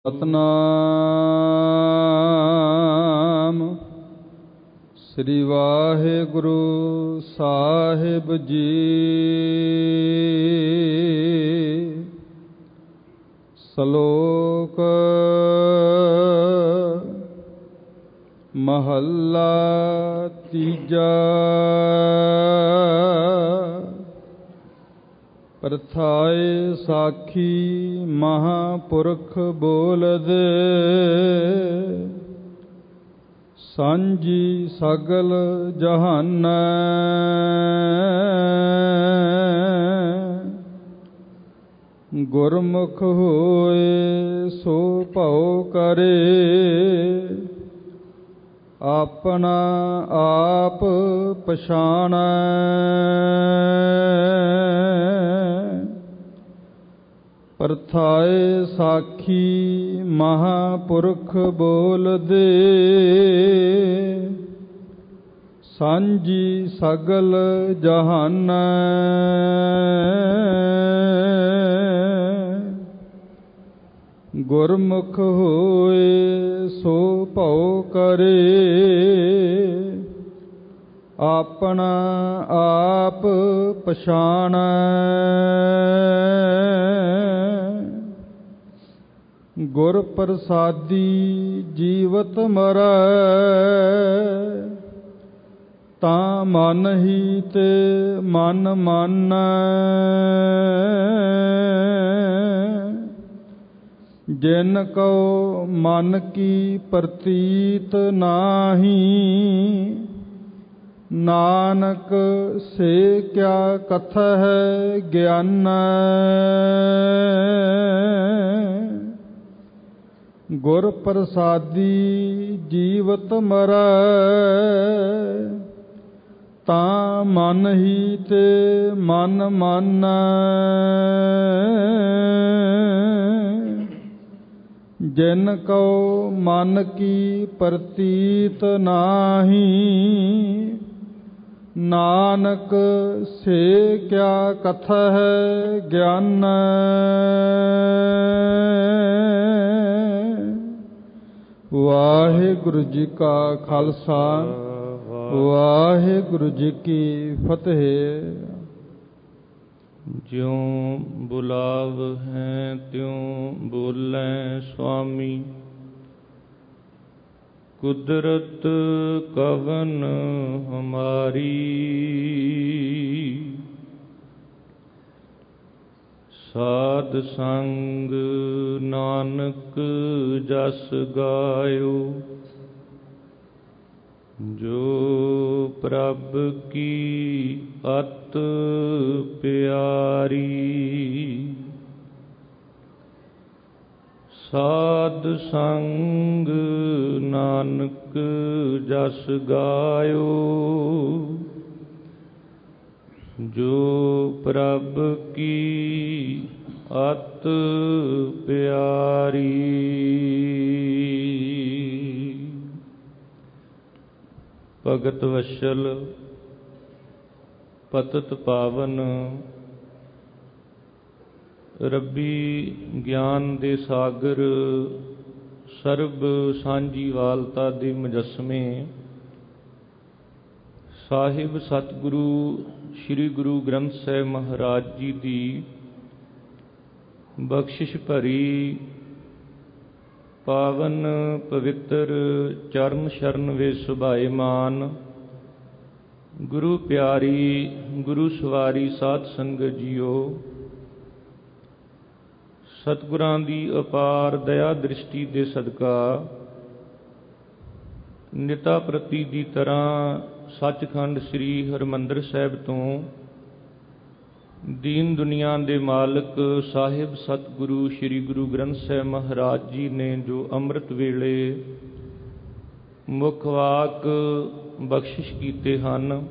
ਸਤਨਾਮ ਸ੍ਰੀ ਵਾਹਿਗੁਰੂ ਸਾਹਿਬ ਜੀ। ਸ਼ਲੋਕ ਮਹੱਲਾ ਤੀਜਾ। ਪ੍ਰਥਾਏ ਸਾਖੀ ਮਹਾਂਪੁਰਖ ਬੋਲਦੇ, ਸਾਂਝੀ ਸਗਲ ਜਹਾਨੈ। ਗੁਰਮੁਖ ਹੋਏ ਸੋ ਭਉ ਕਰੇ, ਆਪਣਾ ਆਪ ਪਛਾਣੈ। ਪ੍ਰਥਾਏ ਸਾਖੀ ਮਹਾਂਪੁਰਖ ਬੋਲਦੇ, ਸਾਂਝੀ ਸਗਲ ਜਹਾਨੈ। ਗੁਰਮੁਖ ਹੋਏ ਸੋ ਭਉ ਕਰੇ, ਆਪਣਾ ਆਪ ਪਛਾਣੈ। ਗੁਰ ਪ੍ਰਸਾਦੀ ਜੀਵਤ ਮਰੈ, ਤਾਂ ਮਨ ਹੀ ਤੇ ਮਨ ਮਾਨੈ। ਜਿਨ ਕਉ ਮਨ ਕੀ ਪ੍ਰਤੀਤ ਨਾਹੀ, ਨਾਨਕ ਸੇ ਕਿਆ ਕਥਹਿ ਗਿਆਨੈ। ਗੁਰ ਪ੍ਰਸਾਦੀ ਜੀਵਤ ਮਰੈ, ਤਾਂ ਮਨ ਹੀ ਤੇ ਮਨ ਮਾਨੈ। ਜਿਨ ਕਉ ਮਨ ਕੀ ਪ੍ਰਤੀਤ ਨਾਹੀ, ਨਾਨਕ ਸੇ ਕਿਆ ਕਥਹਿ ਗਿਆਨੈ। ਵਾਹਿਗੁਰੂ ਜੀ ਕਾ ਖਾਲਸਾ, ਵਾਹਿਗੁਰੂ ਜੀ ਕੀ ਫਤਿਹ। ਜਿਉ ਬੁਲਾਵ ਹੈ ਤਿਉ ਬੋਲੈ ਸੁਆਮੀ, ਕੁਦਰਤ ਕਵਨ ਹਮਾਰੀ। ਸਾਧ ਸੰਗ ਨਾਨਕ ਜਸ ਗਾਇਓ, ਜੋ ਪ੍ਰਭ ਕੀ ਅਤ ਪਿਆਰੀ। ਸਾਧ ਸੰਗ ਨਾਨਕ ਜਸ ਗਾਇਓ, ਜੋ ਪ੍ਰਭ ਕੀ ਅਤ ਪਿਆਰੀ। ਭਗਤ ਵਸ਼ਲ ਪਤਿਤ ਪਾਵਨ, ਰੱਬੀ ਗਿਆਨ ਦੇ ਸਾਗਰ, ਸਰਬ ਸਾਂਝੀ ਵਾਲਤਾ ਦੇ ਮੁਜੱਸਮੇ ਸਾਹਿਬ ਸਤਿਗੁਰੂ ਸ੍ਰੀ ਗੁਰੂ ਗ੍ਰੰਥ ਸਾਹਿਬ ਮਹਾਰਾਜ ਜੀ ਦੀ ਬਖਸ਼ਿਸ਼ ਭਰੀ ਪਾਵਨ ਪਵਿੱਤਰ ਚਰਨ ਸ਼ਰਨ ਵੇ ਸੁਭਾਏਮਾਨ ਗੁਰੂ ਪਿਆਰੀ ਗੁਰੂ ਸਵਾਰੀ ਸਾਧ ਸੰਗਤ ਜੀਓ। ਸਤਿਗੁਰਾਂ ਦੀ ਅਪਾਰ ਦਇਆ ਦ੍ਰਿਸ਼ਟੀ ਦੇ ਸਦਕਾ ਨਿਤਾ ਪ੍ਰਤੀ ਦੀ ਤਰ੍ਹਾਂ ਸੱਚਖੰਡ ਸ੍ਰੀ ਹਰਿਮੰਦਰ ਸਾਹਿਬ ਤੋਂ ਦੀਨ ਦੁਨੀਆ ਦੇ ਮਾਲਕ ਸਾਹਿਬ ਸਤਿਗੁਰੂ ਸ੍ਰੀ ਗੁਰੂ ਗ੍ਰੰਥ ਸਾਹਿਬ ਮਹਾਰਾਜ ਜੀ ਨੇ ਜੋ ਅੰਮ੍ਰਿਤ ਵੇਲੇ ਮੁੱਖ ਵਾਕ ਬਖਸ਼ਿਸ਼ ਕੀਤੇ ਹਨ,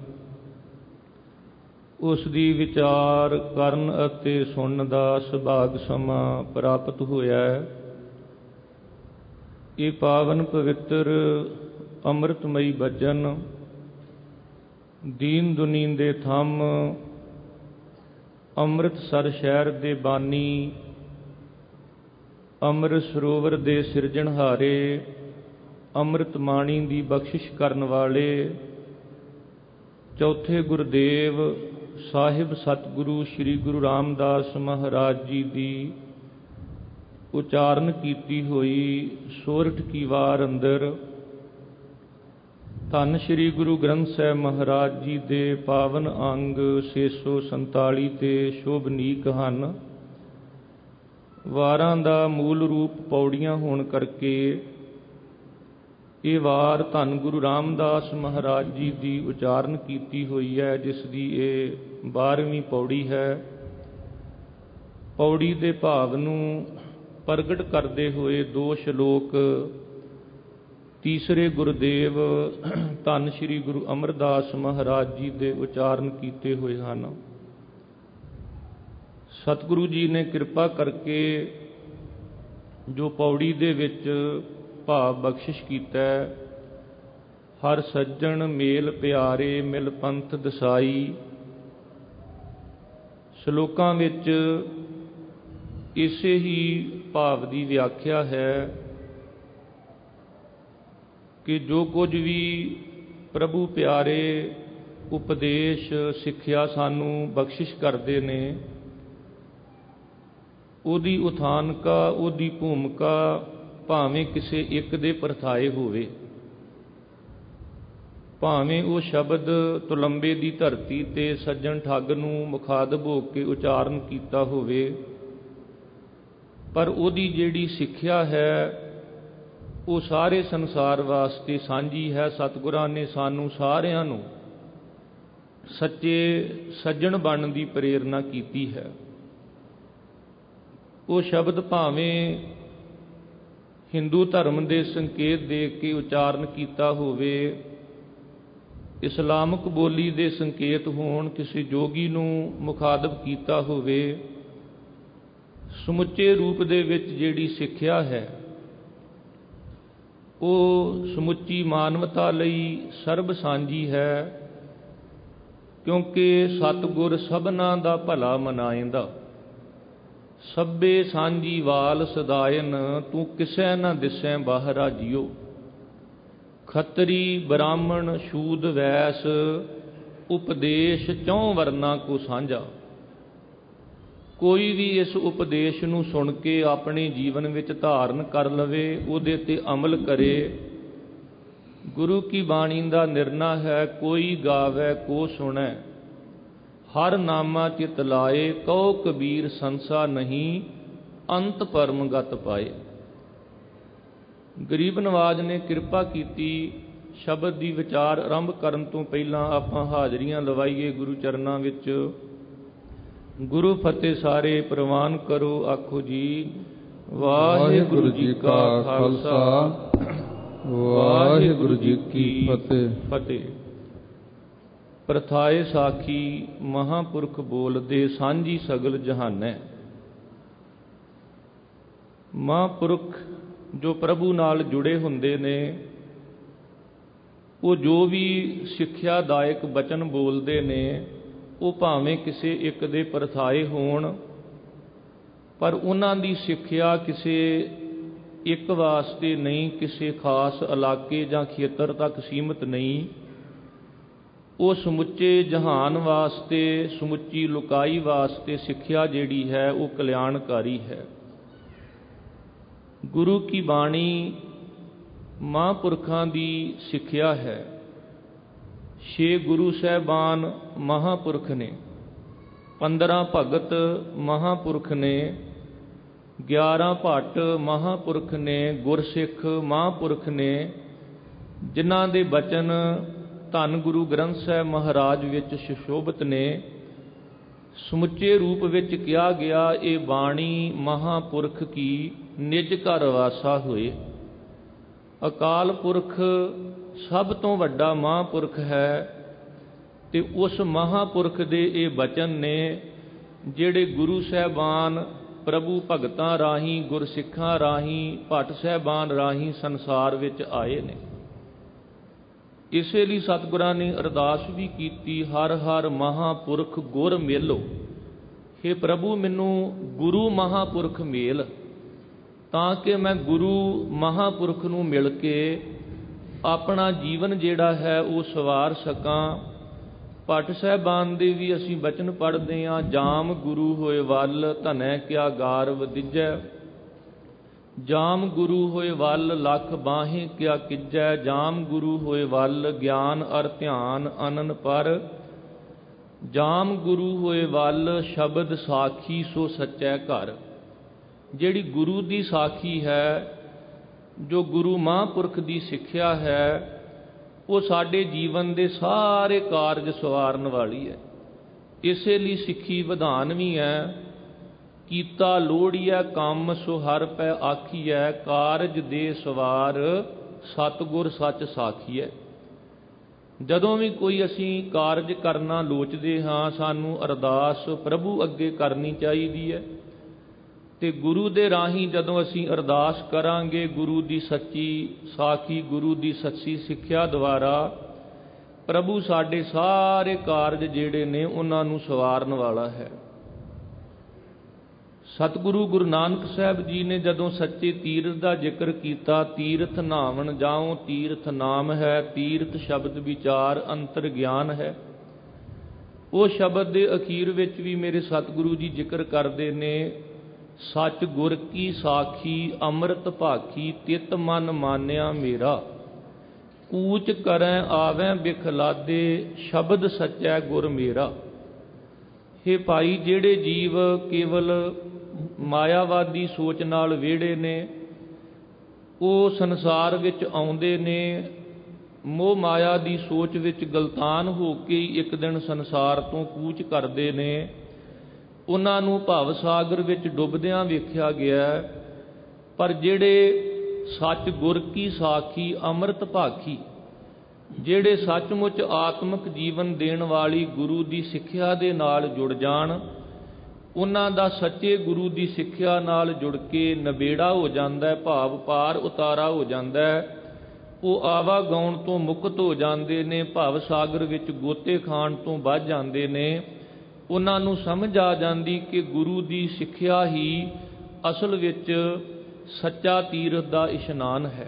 ਉਸ ਦੀ ਵਿਚਾਰ ਕਰਨ ਅਤੇ ਸੁਣਨ ਦਾ ਸੁਭਾਗ ਸਮਾਂ ਪ੍ਰਾਪਤ ਹੋਇਆ ਹੈ। ਇਹ ਪਾਵਨ ਪਵਿੱਤਰ ਅੰਮ੍ਰਿਤਮਈ ਭਜਨ ਦੀਨ ਦੁਨੀਨ ਦੇ ਥੰਮ ਅੰਮ੍ਰਿਤਸਰ ਸ਼ਹਿਰ ਦੇ ਬਾਨੀ ਅੰਮ੍ਰਿਤ ਸਰੋਵਰ ਦੇ ਸਿਰਜਣਹਾਰੇ, ਅੰਮ੍ਰਿਤ ਬਾਣੀ ਦੀ ਬਖਸ਼ਿਸ਼ ਕਰਨ ਵਾਲੇ ਚੌਥੇ ਗੁਰਦੇਵ ਸਾਹਿਬ ਸਤਿਗੁਰੂ ਸ੍ਰੀ ਗੁਰੂ ਰਾਮਦਾਸ ਮਹਾਰਾਜ ਜੀ ਦੀ ਉਚਾਰਨ ਕੀਤੀ ਹੋਈ ਸੋਰਠ ਕੀ ਵਾਰ ਅੰਦਰ ਧੰਨ ਸ੍ਰੀ ਗੁਰੂ ਗ੍ਰੰਥ ਸਾਹਿਬ ਮਹਾਰਾਜ ਜੀ ਦੇ ਪਾਵਨ ਅੰਗ 647 ਤੇ ਸ਼ੋਭਨੀਕ ਹਨ। ਵਾਰਾਂ ਦਾ ਮੂਲ ਰੂਪ ਪੌੜੀਆਂ ਹੋਣ ਕਰਕੇ ਇਹ ਵਾਰ ਧੰਨ ਗੁਰੂ ਰਾਮਦਾਸ ਮਹਾਰਾਜ ਜੀ ਦੀ ਉਚਾਰਨ ਕੀਤੀ ਹੋਈ ਹੈ, ਜਿਸ ਦੀ ਇਹ 12ਵੀਂ ਪੌੜੀ ਹੈ। ਪੌੜੀ ਦੇ ਭਾਵ ਨੂੰ ਪ੍ਰਗਟ ਕਰਦੇ ਹੋਏ ਦੋ ਸ਼ਲੋਕ ਤੀਸਰੇ ਗੁਰਦੇਵ ਧੰਨ ਸ੍ਰੀ ਗੁਰੂ ਅਮਰਦਾਸ ਮਹਾਰਾਜ ਜੀ ਦੇ ਉਚਾਰਨ ਕੀਤੇ ਹੋਏ ਹਨ। ਸਤਿਗੁਰੂ ਜੀ ਨੇ ਕਿਰਪਾ ਕਰਕੇ ਜੋ ਪੌੜੀ ਦੇ ਵਿੱਚ ਭਾਵ ਬਖਸ਼ਿਸ਼ ਕੀਤਾ, ਹਰ ਸੱਜਣ ਮੇਲ ਪਿਆਰੇ ਮਿਲ ਪੰਥ ਦਸਾਈ। ਸ਼ਲੋਕਾਂ ਵਿੱਚ ਇਸੇ ਹੀ ਭਾਵ ਦੀ ਵਿਆਖਿਆ ਹੈ ਕਿ ਜੋ ਕੁਝ ਵੀ ਪ੍ਰਭੂ ਪਿਆਰੇ ਉਪਦੇਸ਼ ਸਿੱਖਿਆ ਸਾਨੂੰ ਬਖਸ਼ਿਸ਼ ਕਰਦੇ ਨੇ, ਉਹਦੀ ਉਥਾਨਕਾ, ਉਹਦੀ ਭੂਮਿਕਾ ਭਾਵੇਂ ਕਿਸੇ ਇੱਕ ਦੇ ਪਰਥਾਏ ਹੋਵੇ, ਭਾਵੇਂ ਉਹ ਸ਼ਬਦ ਤੁਲੰਬੇ ਦੀ ਧਰਤੀ ਤੇ ਸੱਜਣ ਠੱਗ ਨੂੰ ਮੁਖਾਤਬ ਹੋ ਕੇ ਉਚਾਰਨ ਕੀਤਾ ਹੋਵੇ, ਪਰ ਉਹਦੀ ਜਿਹੜੀ ਸਿੱਖਿਆ ਹੈ ਉਹ ਸਾਰੇ ਸੰਸਾਰ ਵਾਸਤੇ ਸਾਂਝੀ ਹੈ। ਸਤਿਗੁਰਾਂ ਨੇ ਸਾਨੂੰ ਸਾਰਿਆਂ ਨੂੰ ਸੱਚੇ ਸੱਜਣ ਬਣਨ ਦੀ ਪ੍ਰੇਰਨਾ ਕੀਤੀ ਹੈ। ਉਹ ਸ਼ਬਦ ਭਾਵੇਂ ਹਿੰਦੂ ਧਰਮ ਦੇ ਸੰਕੇਤ ਦੇ ਕੇ ਉਚਾਰਨ ਕੀਤਾ ਹੋਵੇ, ਇਸਲਾਮਿਕ ਬੋਲੀ ਦੇ ਸੰਕੇਤ ਹੋਣ, ਕਿਸੇ ਜੋਗੀ ਨੂੰ ਮੁਖਾਤਬ ਕੀਤਾ ਹੋਵੇ, ਸਮੁੱਚੇ ਰੂਪ ਦੇ ਵਿੱਚ ਜਿਹੜੀ ਸਿੱਖਿਆ ਹੈ ਉਹ ਸਮੁੱਚੀ ਮਾਨਵਤਾ ਲਈ ਸਰਬ ਸਾਂਝੀ ਹੈ, ਕਿਉਂਕਿ ਸਤਿਗੁਰ ਸਭਨਾਂ ਦਾ ਭਲਾ ਮਨਾਏਂਦਾ। ਸਭੇ ਸਾਂਝੀ ਵਾਲ ਸਦਾਇਨ, ਤੂੰ ਕਿਸੇ ਨਾ ਦਿਸੈ ਬਾਹਰਾ ਜੀਓ। ਖੱਤਰੀ ਬ੍ਰਾਹਮਣ ਸ਼ੂਦ ਵੈਸ, ਉਪਦੇਸ਼ ਚੌਂ ਵਰਨਾ ਕੋ ਸਾਂਝਾ। ਕੋਈ ਵੀ ਇਸ ਉਪਦੇਸ਼ ਨੂੰ ਸੁਣ ਕੇ ਆਪਣੇ ਜੀਵਨ ਵਿੱਚ ਧਾਰਨ ਕਰ ਲਵੇ, ਉਹਦੇ ਤੇ ਅਮਲ ਕਰੇ। ਗੁਰੂ ਕੀ ਬਾਣੀ ਦਾ ਨਿਰਣਾ ਹੈ, ਕੋਈ ਗਾਵੇ ਕੋ ਸੁਣੈ, ਹਰ ਨਾਮਾ ਚਿਤ ਲਾਏ। ਕਉ ਕਬੀਰ ਸੰਸਾ ਨਹੀਂ, ਅੰਤ ਪਰਮ ਗਤ ਪਾਏ। ਗਰੀਬ ਨਵਾਜ ਨੇ ਕਿਰਪਾ ਕੀਤੀ। ਸ਼ਬਦ ਦੀ ਵਿਚਾਰ ਆਰੰਭ ਕਰਨ ਤੋਂ ਪਹਿਲਾਂ ਆਪਾਂ ਹਾਜ਼ਰੀਆਂ ਲਵਾਈਏ ਗੁਰੂ ਚਰਨਾਂ ਵਿੱਚ। ਗੁਰੂ ਫਤਿਹ ਸਾਰੇ ਪ੍ਰਵਾਨ ਕਰੋ, ਆਖੋ ਜੀ ਵਾਹਿਗੁਰੂ ਜੀ ਕਾ ਖਾਲਸਾ, ਵਾਹਿਗੁਰੂ ਜੀ ਕੀ ਫਤਿਹ। ਪ੍ਰਥਾਏ ਸਾਖੀ ਮਹਾਂਪੁਰਖ ਬੋਲਦੇ, ਸਾਂਝੀ ਸਗਲ ਜਹਾਨੈ। ਮਹਾਂਪੁਰਖ ਜੋ ਪ੍ਰਭੂ ਨਾਲ ਜੁੜੇ ਹੁੰਦੇ ਨੇ, ਉਹ ਜੋ ਵੀ ਸਿੱਖਿਆਦਾਇਕ ਬਚਨ ਬੋਲਦੇ ਨੇ, ਉਹ ਭਾਵੇਂ ਕਿਸੇ ਇੱਕ ਦੇ ਪਰਥਾਏ ਹੋਣ, ਪਰ ਉਹਨਾਂ ਦੀ ਸਿੱਖਿਆ ਕਿਸੇ ਇੱਕ ਵਾਸਤੇ ਨਹੀਂ, ਕਿਸੇ ਖਾਸ ਇਲਾਕੇ ਜਾਂ ਖੇਤਰ ਤੱਕ ਸੀਮਿਤ ਨਹੀਂ। ਉਹ ਸਮੁੱਚੇ ਜਹਾਨ ਵਾਸਤੇ, ਸਮੁੱਚੀ ਲੁਕਾਈ ਵਾਸਤੇ ਸਿੱਖਿਆ ਜਿਹੜੀ ਹੈ ਉਹ ਕਲਿਆਣਕਾਰੀ ਹੈ। ਗੁਰੂ ਕੀ ਬਾਣੀ ਮਹਾਂਪੁਰਖਾਂ ਦੀ ਸਿੱਖਿਆ ਹੈ। 6 ਗੁਰੂ ਸਾਹਿਬਾਨ ਮਹਾਂਪੁਰਖ ਨੇ, 15 ਭਗਤ ਮਹਾਂਪੁਰਖ ਨੇ, 11 ਭੱਟ ਮਹਾਂਪੁਰਖ ਨੇ, ਗੁਰਸਿੱਖ ਮਹਾਂਪੁਰਖ ਨੇ, ਜਿਨ੍ਹਾਂ ਦੇ ਬਚਨ ਧੰਨ ਗੁਰੂ ਗ੍ਰੰਥ ਸਾਹਿਬ ਮਹਾਰਾਜ ਵਿੱਚ ਸੁਸ਼ੋਭਿਤ ਨੇ। ਸਮੁੱਚੇ ਰੂਪ ਵਿੱਚ ਕਿਹਾ ਗਿਆ, ਇਹ ਬਾਣੀ ਮਹਾਂਪੁਰਖ ਕੀ ਨਿਜ ਘਰ ਵਾਸਾ ਹੋਏ। ਅਕਾਲ ਪੁਰਖ ਸਭ ਤੋਂ ਵੱਡਾ ਮਹਾਂਪੁਰਖ ਹੈ, ਤੇ ਉਸ ਮਹਾਂਪੁਰਖ ਦੇ ਇਹ ਬਚਨ ਨੇ ਜਿਹੜੇ ਗੁਰੂ ਸਾਹਿਬਾਨ ਪ੍ਰਭੂ ਭਗਤਾਂ ਰਾਹੀਂ, ਗੁਰਸਿੱਖਾਂ ਰਾਹੀਂ, ਭੱਟ ਸਾਹਿਬਾਨ ਰਾਹੀਂ ਸੰਸਾਰ ਵਿੱਚ ਆਏ ਨੇ। ਇਸੇ ਲਈ ਸਤਿਗੁਰਾਂ ਨੇ ਅਰਦਾਸ ਵੀ ਕੀਤੀ, ਹਰ ਹਰ ਮਹਾਂਪੁਰਖ ਗੁਰ ਮੇਲੋ। ਹੇ ਪ੍ਰਭੂ, ਮੈਨੂੰ ਗੁਰੂ ਮਹਾਂਪੁਰਖ ਮੇਲ। ਤਾਂ ਕਿ ਮੈਂ ਗੁਰੂ ਮਹਾਂਪੁਰਖ ਨੂੰ ਮਿਲ ਕੇ ਆਪਣਾ ਜੀਵਨ ਜਿਹੜਾ ਹੈ ਉਹ ਸਵਾਰ ਸਕਾਂ। ਭੱਟ ਸਾਹਿਬਾਨ ਦੇ ਵੀ ਅਸੀਂ ਬਚਨ ਪੜ੍ਹਦੇ ਹਾਂ, ਜਾਮ ਗੁਰੂ ਹੋਏ ਵੱਲ ਧਨੈ ਕਿਆ ਗਾਰ ਵਧੀਜੈ, ਜਾਮ ਗੁਰੂ ਹੋਏ ਵੱਲ ਲੱਖ ਬਾਹੇ ਕਿਆ ਕਿਜੈ, ਜਾਮ ਗੁਰੂ ਹੋਏ ਵੱਲ ਗਿਆਨ ਅਰ ਧਿਆਨ ਅਨਨ ਪਰ, ਜਾਮ ਗੁਰੂ ਹੋਏ ਵੱਲ ਸ਼ਬਦ ਸਾਖੀ ਸੋ ਸੱਚੈ ਘਰ। ਜਿਹੜੀ ਗੁਰੂ ਦੀ ਸਾਖੀ ਹੈ, ਜੋ ਗੁਰੂ ਮਹਾਂਪੁਰਖ ਦੀ ਸਿੱਖਿਆ ਹੈ, ਉਹ ਸਾਡੇ ਜੀਵਨ ਦੇ ਸਾਰੇ ਕਾਰਜ ਸਵਾਰਨ ਵਾਲੀ ਹੈ। ਇਸੇ ਲਈ ਸਿੱਖੀ ਵਿਧਾਨ ਵੀ ਹੈ, ਕੀਤਾ ਲੋੜੀਐ ਕੰਮ ਸੋ ਹਰ ਪੈ ਆਖੀਐ, ਕਾਰਜ ਦੇ ਸਵਾਰ ਸਤਿਗੁਰ ਸੱਚ ਸਾਖੀਐ। ਜਦੋਂ ਵੀ ਕੋਈ ਅਸੀਂ ਕਾਰਜ ਕਰਨਾ ਲੋਚਦੇ ਹਾਂ, ਸਾਨੂੰ ਅਰਦਾਸ ਪ੍ਰਭੂ ਅੱਗੇ ਕਰਨੀ ਚਾਹੀਦੀ ਹੈ। ਤੇ ਗੁਰੂ ਦੇ ਰਾਹੀਂ ਜਦੋਂ ਅਸੀਂ ਅਰਦਾਸ ਕਰਾਂਗੇ, ਗੁਰੂ ਦੀ ਸੱਚੀ ਸਾਖੀ, ਗੁਰੂ ਦੀ ਸੱਚੀ ਸਿੱਖਿਆ ਦੁਆਰਾ ਪ੍ਰਭੂ ਸਾਡੇ ਸਾਰੇ ਕਾਰਜ ਜਿਹੜੇ ਨੇ ਉਹਨਾਂ ਨੂੰ ਸਵਾਰਨ ਵਾਲਾ ਹੈ। ਸਤਿਗੁਰੂ ਗੁਰੂ ਨਾਨਕ ਸਾਹਿਬ ਜੀ ਨੇ ਜਦੋਂ ਸੱਚੇ ਤੀਰਥ ਦਾ ਜ਼ਿਕਰ ਕੀਤਾ, ਤੀਰਥ ਨਾਵਣ ਜਾਉ ਤੀਰਥ ਨਾਮ ਹੈ, ਤੀਰਥ ਸ਼ਬਦ ਵਿਚਾਰ ਅੰਤਰ ਗਿਆਨ ਹੈ। ਉਹ ਸ਼ਬਦ ਦੇ ਅਖੀਰ ਵਿੱਚ ਵੀ ਮੇਰੇ ਸਤਿਗੁਰੂ ਜੀ ਜ਼ਿਕਰ ਕਰਦੇ ਨੇ, ਸੱਚ ਗੁਰ ਕੀ ਸਾਖੀ ਅੰਮ੍ਰਿਤ ਭਾਖੀ, ਤਿਤ ਮਨ ਮਾਨਿਆ ਮੇਰਾ, ਕੂਚ ਕਰੈ ਆਵੈ ਬਿਖਲਾਦੇ, ਸ਼ਬਦ ਸੱਚੈ ਗੁਰ ਮੇਰਾ। ਹੇ ਭਾਈ, ਜਿਹੜੇ ਜੀਵ ਕੇਵਲ ਮਾਇਆਵਾਦੀ ਸੋਚ ਨਾਲ ਵਿਹੜੇ ਨੇ, ਉਹ ਸੰਸਾਰ ਵਿੱਚ ਆਉਂਦੇ ਨੇ, ਮੋਹ ਮਾਇਆ ਦੀ ਸੋਚ ਵਿੱਚ ਗਲਤਾਨ ਹੋ ਕੇ ਇੱਕ ਦਿਨ ਸੰਸਾਰ ਤੋਂ ਕੂਚ ਕਰਦੇ ਨੇ। ਉਹਨਾਂ ਨੂੰ ਭਵ ਸਾਗਰ ਵਿੱਚ ਡੁੱਬਦਿਆਂ ਵੇਖਿਆ ਗਿਆ। ਪਰ ਜਿਹੜੇ ਸੱਚ ਗੁਰ ਕੀ ਸਾਖੀ ਅੰਮ੍ਰਿਤ ਭਾਖੀ, ਜਿਹੜੇ ਸੱਚਮੁੱਚ ਆਤਮਿਕ ਜੀਵਨ ਦੇਣ ਵਾਲੀ ਗੁਰੂ ਦੀ ਸਿੱਖਿਆ ਦੇ ਨਾਲ ਜੁੜ ਜਾਣ, ਉਹਨਾਂ ਦਾ ਸੱਚੇ ਗੁਰੂ ਦੀ ਸਿੱਖਿਆ ਨਾਲ ਜੁੜ ਕੇ ਨਬੇੜਾ ਹੋ ਜਾਂਦਾ, ਭਾਵ ਪਾਰ ਉਤਾਰਾ ਹੋ ਜਾਂਦਾ। ਉਹ ਆਵਾਗਾਉਣ ਤੋਂ ਮੁਕਤ ਹੋ ਜਾਂਦੇ ਨੇ, ਭਵ ਸਾਗਰ ਵਿੱਚ ਗੋਤੇ ਖਾਣ ਤੋਂ ਬਚ ਜਾਂਦੇ ਨੇ। ਉਹਨਾਂ ਨੂੰ ਸਮਝ ਆ ਜਾਂਦੀ ਕਿ ਗੁਰੂ ਦੀ ਸਿੱਖਿਆ ਹੀ ਅਸਲ ਵਿੱਚ ਸੱਚਾ ਤੀਰਥ ਦਾ ਇਸ਼ਨਾਨ ਹੈ।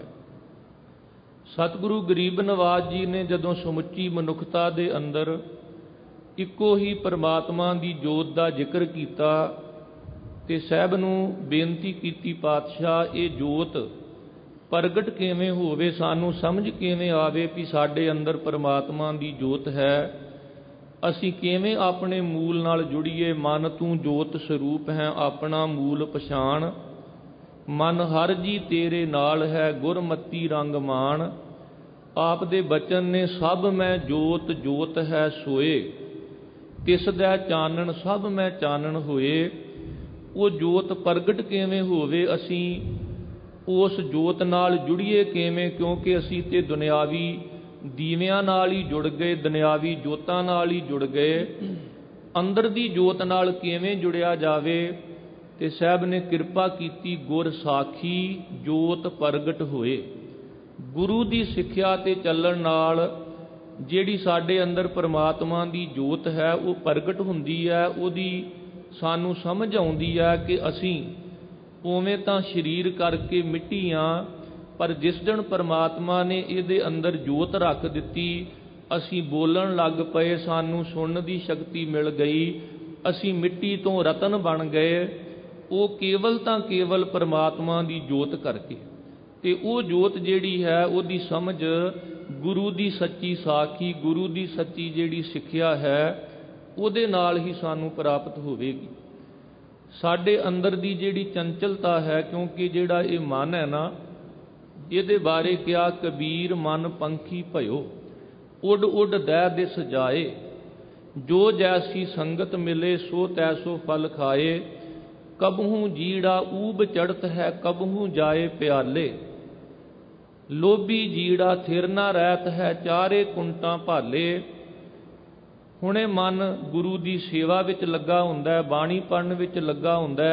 ਸਤਿਗੁਰੂ ਗਰੀਬ ਨਵਾਜ ਜੀ ਨੇ ਜਦੋਂ ਸਮੁੱਚੀ ਮਨੁੱਖਤਾ ਦੇ ਅੰਦਰ ਇੱਕੋ ਹੀ ਪਰਮਾਤਮਾ ਦੀ ਜੋਤ ਦਾ ਜ਼ਿਕਰ ਕੀਤਾ ਤੇ ਸਾਹਿਬ ਨੂੰ ਬੇਨਤੀ ਕੀਤੀ, ਪਾਤਸ਼ਾਹ ਇਹ ਜੋਤ ਪ੍ਰਗਟ ਕਿਵੇਂ ਹੋਵੇ, ਸਾਨੂੰ ਸਮਝ ਕਿਵੇਂ ਆਵੇ ਵੀ ਸਾਡੇ ਅੰਦਰ ਪਰਮਾਤਮਾ ਦੀ ਜੋਤ ਹੈ, ਅਸੀਂ ਕਿਵੇਂ ਆਪਣੇ ਮੂਲ ਨਾਲ ਜੁੜੀਏ। ਮਨ ਤੂੰ ਜੋਤ ਸਰੂਪ ਹੈ ਆਪਣਾ ਮੂਲ ਪਛਾਣ, ਮਨ ਹਰ ਜੀ ਤੇਰੇ ਨਾਲ ਹੈ ਗੁਰਮਤੀ ਰੰਗ ਮਾਣ। ਆਪ ਦੇ ਬਚਨ ਨੇ, ਸਭ ਮੈਂ ਜੋਤ ਜੋਤ ਹੈ ਸੋਏ, ਤਿਸ ਦਾ ਚਾਨਣ ਸਭ ਮੈਂ ਚਾਨਣ ਹੋਏ। ਉਹ ਜੋਤ ਪ੍ਰਗਟ ਕਿਵੇਂ ਹੋਵੇ, ਅਸੀਂ ਉਸ ਜੋਤ ਨਾਲ ਜੁੜੀਏ ਕਿਵੇਂ, ਕਿਉਂਕਿ ਅਸੀਂ ਤੇ ਦੁਨਿਆਵੀ ਦੀਵਿਆਂ ਨਾਲ ਹੀ ਜੁੜ ਗਏ, ਦੁਨਿਆਵੀ ਜੋਤਾਂ ਨਾਲ ਹੀ ਜੁੜ ਗਏ। ਅੰਦਰ ਦੀ ਜੋਤ ਨਾਲ ਕਿਵੇਂ ਜੁੜਿਆ ਜਾਵੇ? ਤੇ ਸਾਹਿਬ ਨੇ ਕਿਰਪਾ ਕੀਤੀ, ਗੁਰ ਸਾਖੀ ਜੋਤ ਪ੍ਰਗਟ ਹੋਏ। ਗੁਰੂ ਦੀ ਸਿੱਖਿਆ ਤੇ ਚੱਲਣ ਨਾਲ ਜਿਹੜੀ ਸਾਡੇ ਅੰਦਰ ਪਰਮਾਤਮਾ ਦੀ ਜੋਤ ਹੈ ਉਹ ਪ੍ਰਗਟ ਹੁੰਦੀ ਹੈ। ਉਹਦੀ ਸਾਨੂੰ ਸਮਝ ਆਉਂਦੀ ਹੈ ਕਿ ਅਸੀਂ ਉਵੇਂ ਤਾਂ ਸਰੀਰ ਕਰਕੇ ਮਿੱਟੀ ਹਾਂ, ਪਰ ਜਿਸ ਦਿਨ ਪਰਮਾਤਮਾ ਨੇ ਇਹਦੇ ਅੰਦਰ ਜੋਤ ਰੱਖ ਦਿੱਤੀ, ਅਸੀਂ ਬੋਲਣ ਲੱਗ ਪਏ, ਸਾਨੂੰ ਸੁਣਨ ਦੀ ਸ਼ਕਤੀ ਮਿਲ ਗਈ, ਅਸੀਂ ਮਿੱਟੀ ਤੋਂ ਰਤਨ ਬਣ ਗਏ। ਉਹ ਕੇਵਲ ਤਾਂ ਕੇਵਲ ਪਰਮਾਤਮਾ ਦੀ ਜੋਤ ਕਰਕੇ। ਤੇ ਉਹ ਜੋਤ ਜਿਹੜੀ ਹੈ ਉਹਦੀ ਸਮਝ ਗੁਰੂ ਦੀ ਸੱਚੀ ਸਾਖੀ, ਗੁਰੂ ਦੀ ਸੱਚੀ ਜਿਹੜੀ ਸਿੱਖਿਆ ਹੈ ਉਹਦੇ ਨਾਲ ਹੀ ਸਾਨੂੰ ਪ੍ਰਾਪਤ ਹੋਵੇਗੀ। ਸਾਡੇ ਅੰਦਰ ਦੀ ਜਿਹੜੀ ਚੰਚਲਤਾ ਹੈ, ਕਿਉਂਕਿ ਜਿਹੜਾ ਇਹ ਮਨ ਹੈ ਨਾ, ਇਹਦੇ ਬਾਰੇ ਕਿਹਾ, ਕਬੀਰ ਮਨ ਪੰਖੀ ਭਇਓ, ਉੱਡ ਉੱਡ ਦਹਿ ਦਿਸ ਜਾਏ, ਜੋ ਜੈਸੀ ਸੰਗਤ ਮਿਲੇ ਸੋ ਤੈਸੋ ਫਲ ਖਾਏ। ਕਬਹੂ ਜੀੜਾ ਊਬ ਚੜਤ ਹੈ ਕਬਹੂ ਜਾਏ ਪਿਆਲੇ, ਲੋਭੀ ਜੀੜਾ ਥਿਰ ਨਾ ਰਹਿਤ ਹੈ ਚਾਰੇ ਕੁੰਟਾਂ ਭਾਲੇ। ਹੁਣੇ ਮਨ ਗੁਰੂ ਦੀ ਸੇਵਾ ਵਿੱਚ ਲੱਗਾ ਹੁੰਦਾ, ਬਾਣੀ ਪੜ੍ਹਨ ਵਿੱਚ ਲੱਗਾ ਹੁੰਦਾ,